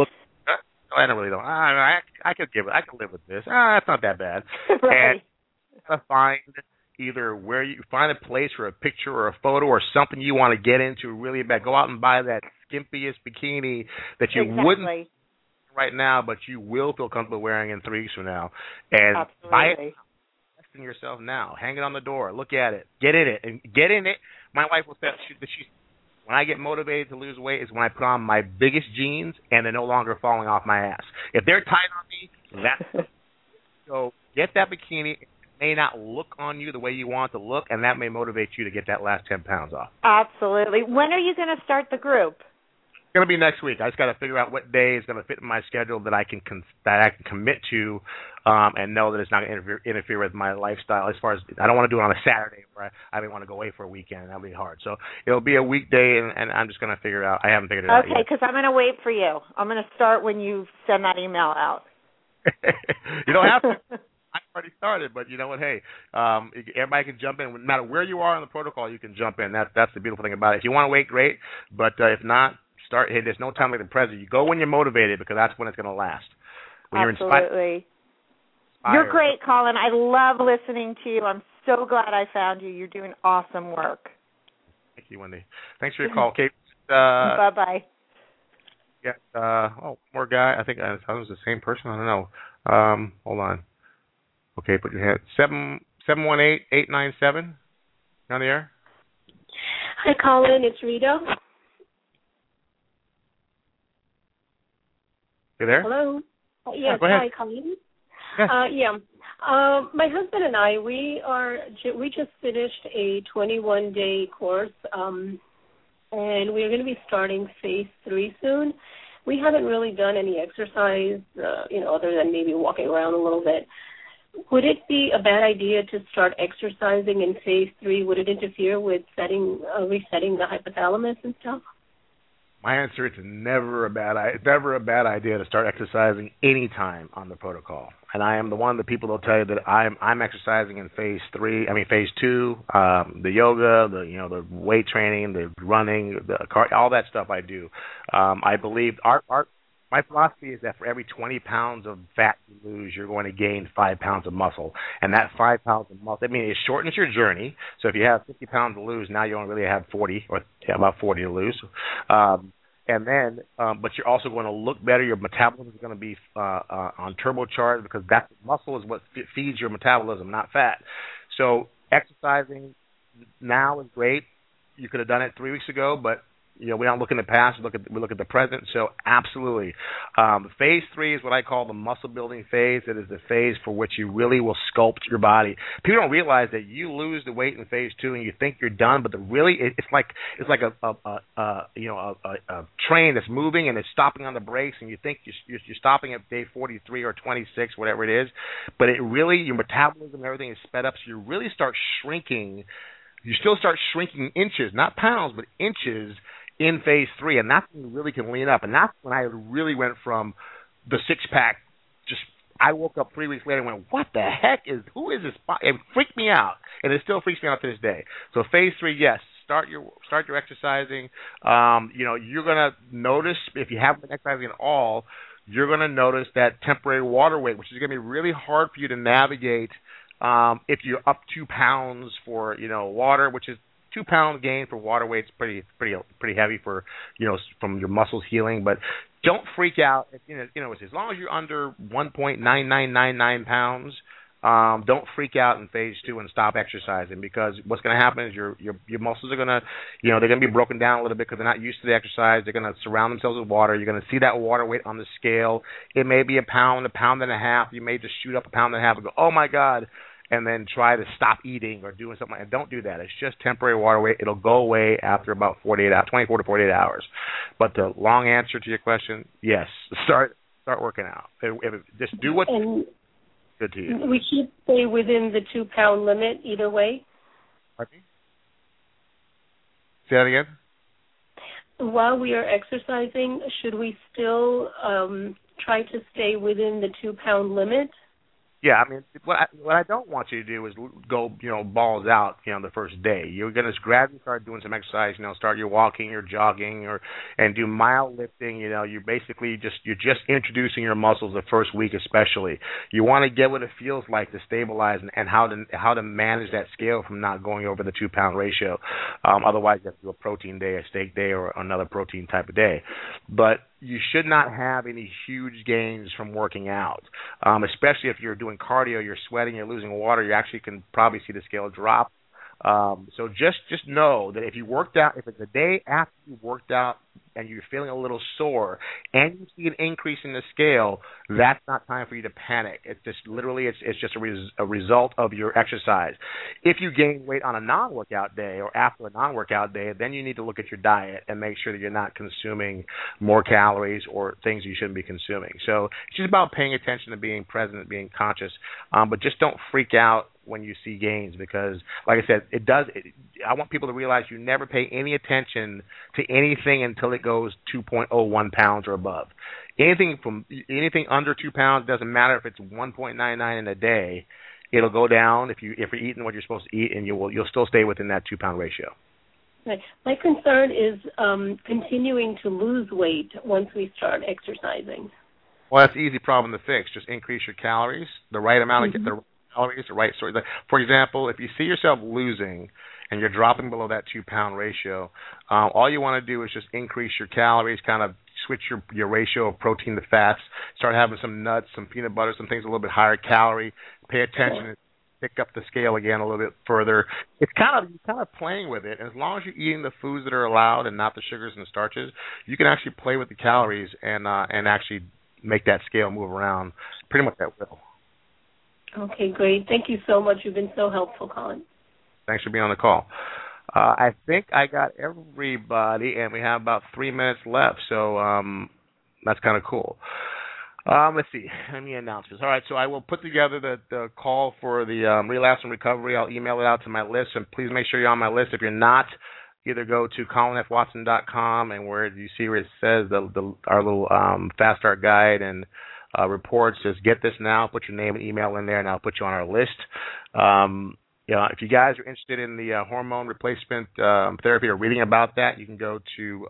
really don't. I could live with this. It's not that bad. Right. And find either where you find a place or a picture or a photo or something you want to get into really bad. Go out and buy that skimpiest bikini that you wouldn't right now, but you will feel comfortable wearing in 3 weeks from now. And buy it. Invest in yourself now. Hang it on the door. Look at it. Get in it. My wife will say that she's When I get motivated to lose weight is when I put on my biggest jeans and they're no longer falling off my ass. If they're tight on me, that's so get that bikini. It may not look on you the way you want it to look, and that may motivate you to get that last 10 pounds off. Absolutely. When are you going to start the group? It's going to be next week. I just got to figure out what day is going to fit in my schedule that I can commit to, and know that it's not going to interfere with my lifestyle. As far as I don't want to do it on a Saturday where I may want to go away for a weekend. That'll be hard. So it'll be a weekday, and I'm just going to figure it out. I haven't figured it out yet. Okay, because I'm going to wait for you. I'm going to start when you send that email out. You don't have to. I've already started, but you know what? Hey, everybody can jump in. No matter where you are in the protocol, you can jump in. That's the beautiful thing about it. If you want to wait, great. But if not, start. Hey, there's no time like the present. You go when you're motivated because that's when it's going to last. When Absolutely. You're great, Colin. I love listening to you. I'm so glad I found you. You're doing awesome work. Thank you, Wendy. Thanks for your call, Kate. Bye-bye. Yeah. More guy. I think it was the same person. I don't know. Hold on. Okay, put your hand. 718-897. On the air. Hi, Colin. It's Rita. You there? Hello. Yes. Go ahead. Hi, Colin. Yes. My husband and I, we just finished a 21-day course, and we're going to be starting phase 3 soon. We haven't really done any exercise, other than maybe walking around a little bit. Would it be a bad idea to start exercising in phase 3? Would it interfere with resetting the hypothalamus and stuff? My answer is never a bad idea to start exercising any time on the protocol. And I am the one of the people that'll tell you that I'm exercising in phase 2, the yoga, the weight training, the running, all that stuff I do. I believe my philosophy is that for every 20 pounds of fat you lose, you're going to gain 5 pounds of muscle. And that 5 pounds of muscle, it shortens your journey. So if you have 50 pounds to lose, now you only really have 40, or about 40 to lose. And then, but you're also going to look better. Your metabolism is going to be on turbocharge because that muscle is what feeds your metabolism, not fat. So exercising now is great. You could have done it 3 weeks ago, but we don't look in the past. We look at the present. So absolutely, phase 3 is what I call the muscle building phase. It is the phase for which you really will sculpt your body. People don't realize that you lose the weight in phase 2 and you think you're done, but it's like a train that's moving and it's stopping on the brakes, and you think you're stopping at day 43 or 26, whatever it is, but it really, your metabolism and everything is sped up, so you really start shrinking. You still start shrinking inches, not pounds, but inches in phase 3, and that's when you really can lean up. And that's when I really went from the six-pack. I woke up 3 weeks later and went, what the heck who is this? It freaked me out, and it still freaks me out to this day. So phase 3, yes, start your exercising. You're going to notice, if you haven't been exercising at all, you're going to notice that temporary water weight, which is going to be really hard for you to navigate if you're up 2 pounds for water, which is 2 pound gain for water weight is pretty heavy for from your muscles healing. But don't freak out. As long as you're under 1.9999 pounds, don't freak out in phase 2 and stop exercising, because what's going to happen is your muscles are going to they're going to be broken down a little bit because they're not used to the exercise. They're going to surround themselves with water. You're going to see that water weight on the scale. It may be a pound and a half. You may just shoot up a pound and a half and go, oh my God, and then try to stop eating or doing something. And don't do that. It's just temporary water weight. It'll go away after about 24 to 48 hours. But the long answer to your question, yes, start working out. Just do what's good to you. We should stay within the 2 pound limit either way. Pardon me? Say that again? While we are exercising, should we still try to stay within the 2 pound limit? Yeah, what I don't want you to do is go, balls out, the first day. You're going to gradually start doing some exercise, start your walking, your jogging, and do mild lifting. You're basically you're just introducing your muscles the first week especially. You want to get what it feels like to stabilize and how to manage that scale from not going over the 2 pound ratio. Otherwise, you have to do a protein day, a steak day, or another protein type of day. But you should not have any huge gains from working out, especially if you're doing cardio, you're sweating, you're losing water. You actually can probably see the scale drop So just know that if you worked out, if it's the day after you worked out and you're feeling a little sore and you see an increase in the scale, that's not time for you to panic. It's just literally it's just a result of your exercise. If you gain weight on a non-workout day or after a non-workout day, then you need to look at your diet and make sure that you're not consuming more calories or things you shouldn't be consuming. So it's just about paying attention to being present and being conscious, but just don't freak out when you see gains, because like I said, I want people to realize you never pay any attention to anything until it goes 2.01 pounds or above. Anything under 2 pounds, doesn't matter if it's 1.99 in a day, it'll go down if you're eating what you're supposed to eat, and you'll still stay within that 2 pound ratio. Right. My concern is continuing to lose weight once we start exercising. Well, that's an easy problem to fix. Just increase your calories, the right amount of calories, the right sort. For example, if you see yourself losing and you're dropping below that 2 pound ratio, all you want to do is just increase your calories, kind of switch your ratio of protein to fats, start having some nuts, some peanut butter, some things a little bit higher calorie. Pay attention and pick up the scale again a little bit further. It's you're kind of playing with it. And as long as you're eating the foods that are allowed and not the sugars and the starches, you can actually play with the calories and actually make that scale move around pretty much at will. Okay, great. Thank you so much. You've been so helpful, Colin. Thanks for being on the call. I think I got everybody, and we have about 3 minutes left, so that's kind of cool. Let's see. Any announcements? All right, so I will put together the call for the relapse and recovery. I'll email it out to my list, and please make sure you're on my list. If you're not, either go to colinfwatson.com, and where you see where it says our little Fast Start guide and reports, just get this now, put your name and email in there, and I'll put you on our list. If you guys are interested in the hormone replacement therapy or reading about that, you can go to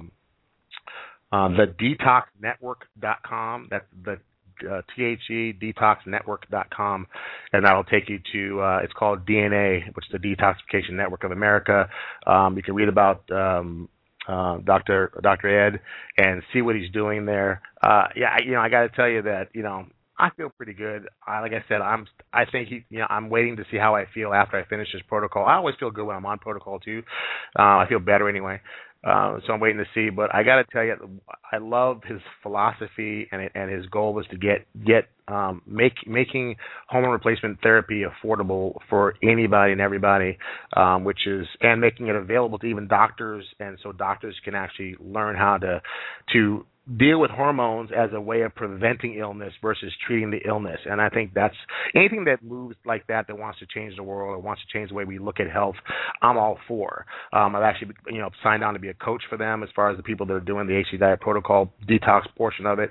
the detoxnetwork.com. That's the detoxnetwork.com, and that'll take you to it's called DNA, which is the Detoxification Network of America. You can read about Dr. Ed and see what he's doing there. I got to tell you that I feel pretty good. Like I said, I'm waiting to see how I feel after I finish this protocol. I always feel good when I'm on protocol too. I feel better anyway. So I'm waiting to see. But I got to tell you, I love his philosophy, and his goal was to making hormone replacement therapy affordable for anybody and everybody, and making it available to even doctors, and so doctors can actually learn how to deal with hormones as a way of preventing illness versus treating the illness. And I think that's anything that moves like that wants to change the world or wants to change the way we look at health, I'm all for. I've actually signed on to be a coach for them as far as the people that are doing the HC Diet Protocol detox portion of it.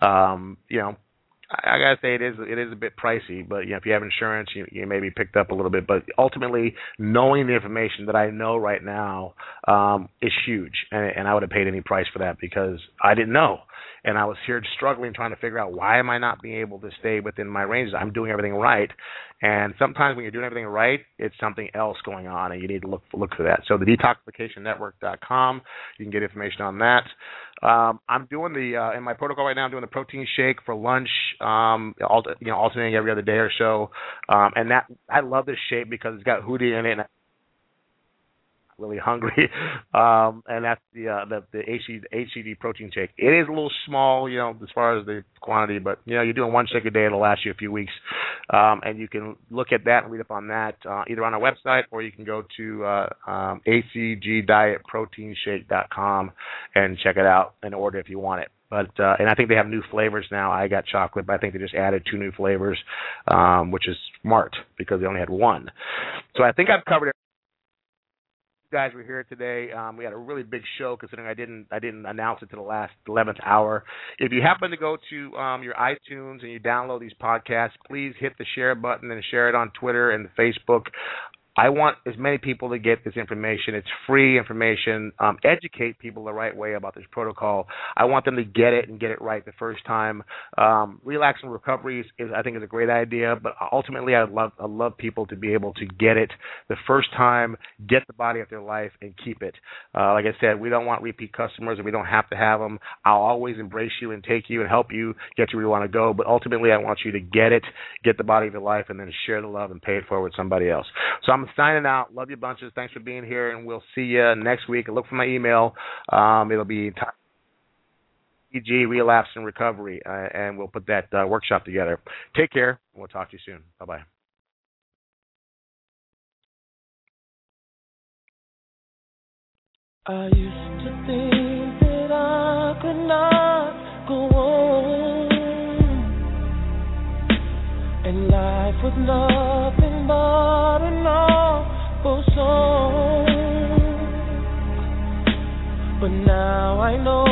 I gotta say it is a bit pricey, but if you have insurance, you may be picked up a little bit. But ultimately, knowing the information that I know right now is huge, and I would have paid any price for that because I didn't know, and I was here struggling trying to figure out why am I not being able to stay within my ranges. I'm doing everything right, and sometimes when you're doing everything right, it's something else going on, and you need to look for that. So the detoxificationnetwork.com, you can get information on that. I'm doing in my protocol right now, I'm doing the protein shake for lunch, alternating every other day or so. And that I love this shake because it's got hootie in it, and I'm really hungry. And that's the HCD protein shake. It is a little small, as far as the quantity, but you're doing one shake a day, it'll last you a few weeks. And you can look at that and read up on that either on our website, or you can go to acgdietproteinshake.com and check it out and order if you want it. But and I think they have new flavors now. I got chocolate, but I think they just added 2 new flavors, which is smart because they only had 1. So I think I've covered it. You guys were here today. We had a really big show considering I didn't announce it to the last 11th hour. If you happen to go to your iTunes and you download these podcasts, please hit the share button and share it on Twitter and Facebook. I want as many people to get this information. It's free information. Educate people the right way about this protocol. I want them to get it and get it right the first time. Relax and recovery is a great idea, but ultimately I love people to be able to get it the first time, get the body of their life, and keep it. Like I said, we don't want repeat customers, and we don't have to have them. I'll always embrace you and take you and help you get to where you want to go, but ultimately I want you to get it, get the body of your life, and then share the love and pay it forward with somebody else. So I'm I'm signing out. Love you bunches. Thanks for being here, and we'll see you next week. Look for my email. It'll be EG, Relapse and Recovery, and we'll put that workshop together. Take care. We'll talk to you soon. Bye-bye. I used to think that I could not go on, and life was nothing but an awful song. But now I know